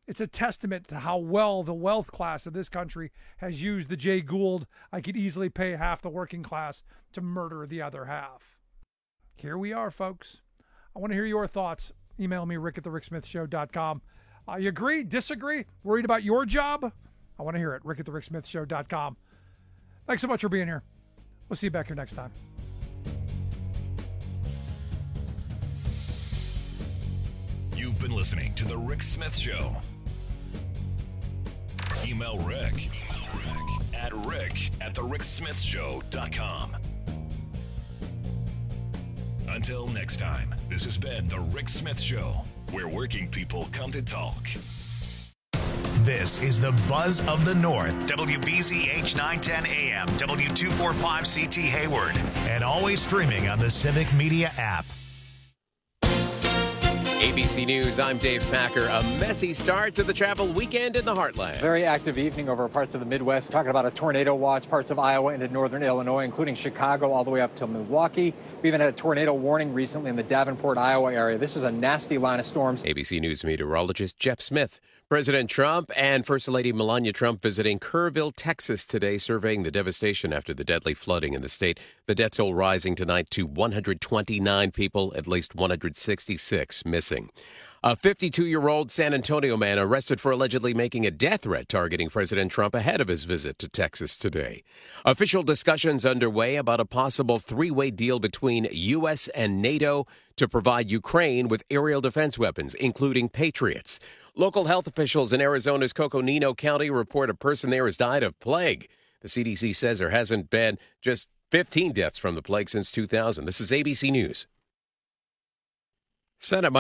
It's a testament to how well the wealth class of this country has used the Jay Gould, I could easily pay half the working class to murder the other half. Here we are, folks. I want to hear your thoughts. Email me, rick at the rick smith show dot com. Uh, you agree? Disagree? Worried about your job? I want to hear it. rick at the rick smith show dot com. Thanks so much for being here. We'll see you back here next time. You've been listening to The Rick Smith Show. Email Rick, Email Rick at rick at the rick smith show dot com. Until next time, this has been The Rick Smith Show, where working people come to talk. This is the Buzz of the North, W B Z H nine ten A M, W two forty-five C T Hayward, and always streaming on the Civic Media app. A B C News, I'm Dave Packer. A messy start to the travel weekend in the heartland. Very active evening over parts of the Midwest. Talking about a tornado watch, parts of Iowa into northern Illinois, including Chicago all the way up to Milwaukee. We even had a tornado warning recently in the Davenport, Iowa area. This is a nasty line of storms. A B C News meteorologist Jeff Smith. President Trump and First Lady Melania Trump visiting Kerrville, Texas today, surveying the devastation after the deadly flooding in the state. The death toll rising tonight to one hundred twenty-nine people, at least one hundred sixty-six missing. A fifty-two-year-old San Antonio man arrested for allegedly making a death threat targeting President Trump ahead of his visit to Texas today. Official discussions underway about a possible three-way deal between U S and NATO to provide Ukraine with aerial defense weapons, including Patriots. Local health officials in Arizona's Coconino County report a person there has died of plague. The C D C says there hasn't been just fifteen deaths from the plague since two thousand. This is A B C News. Senate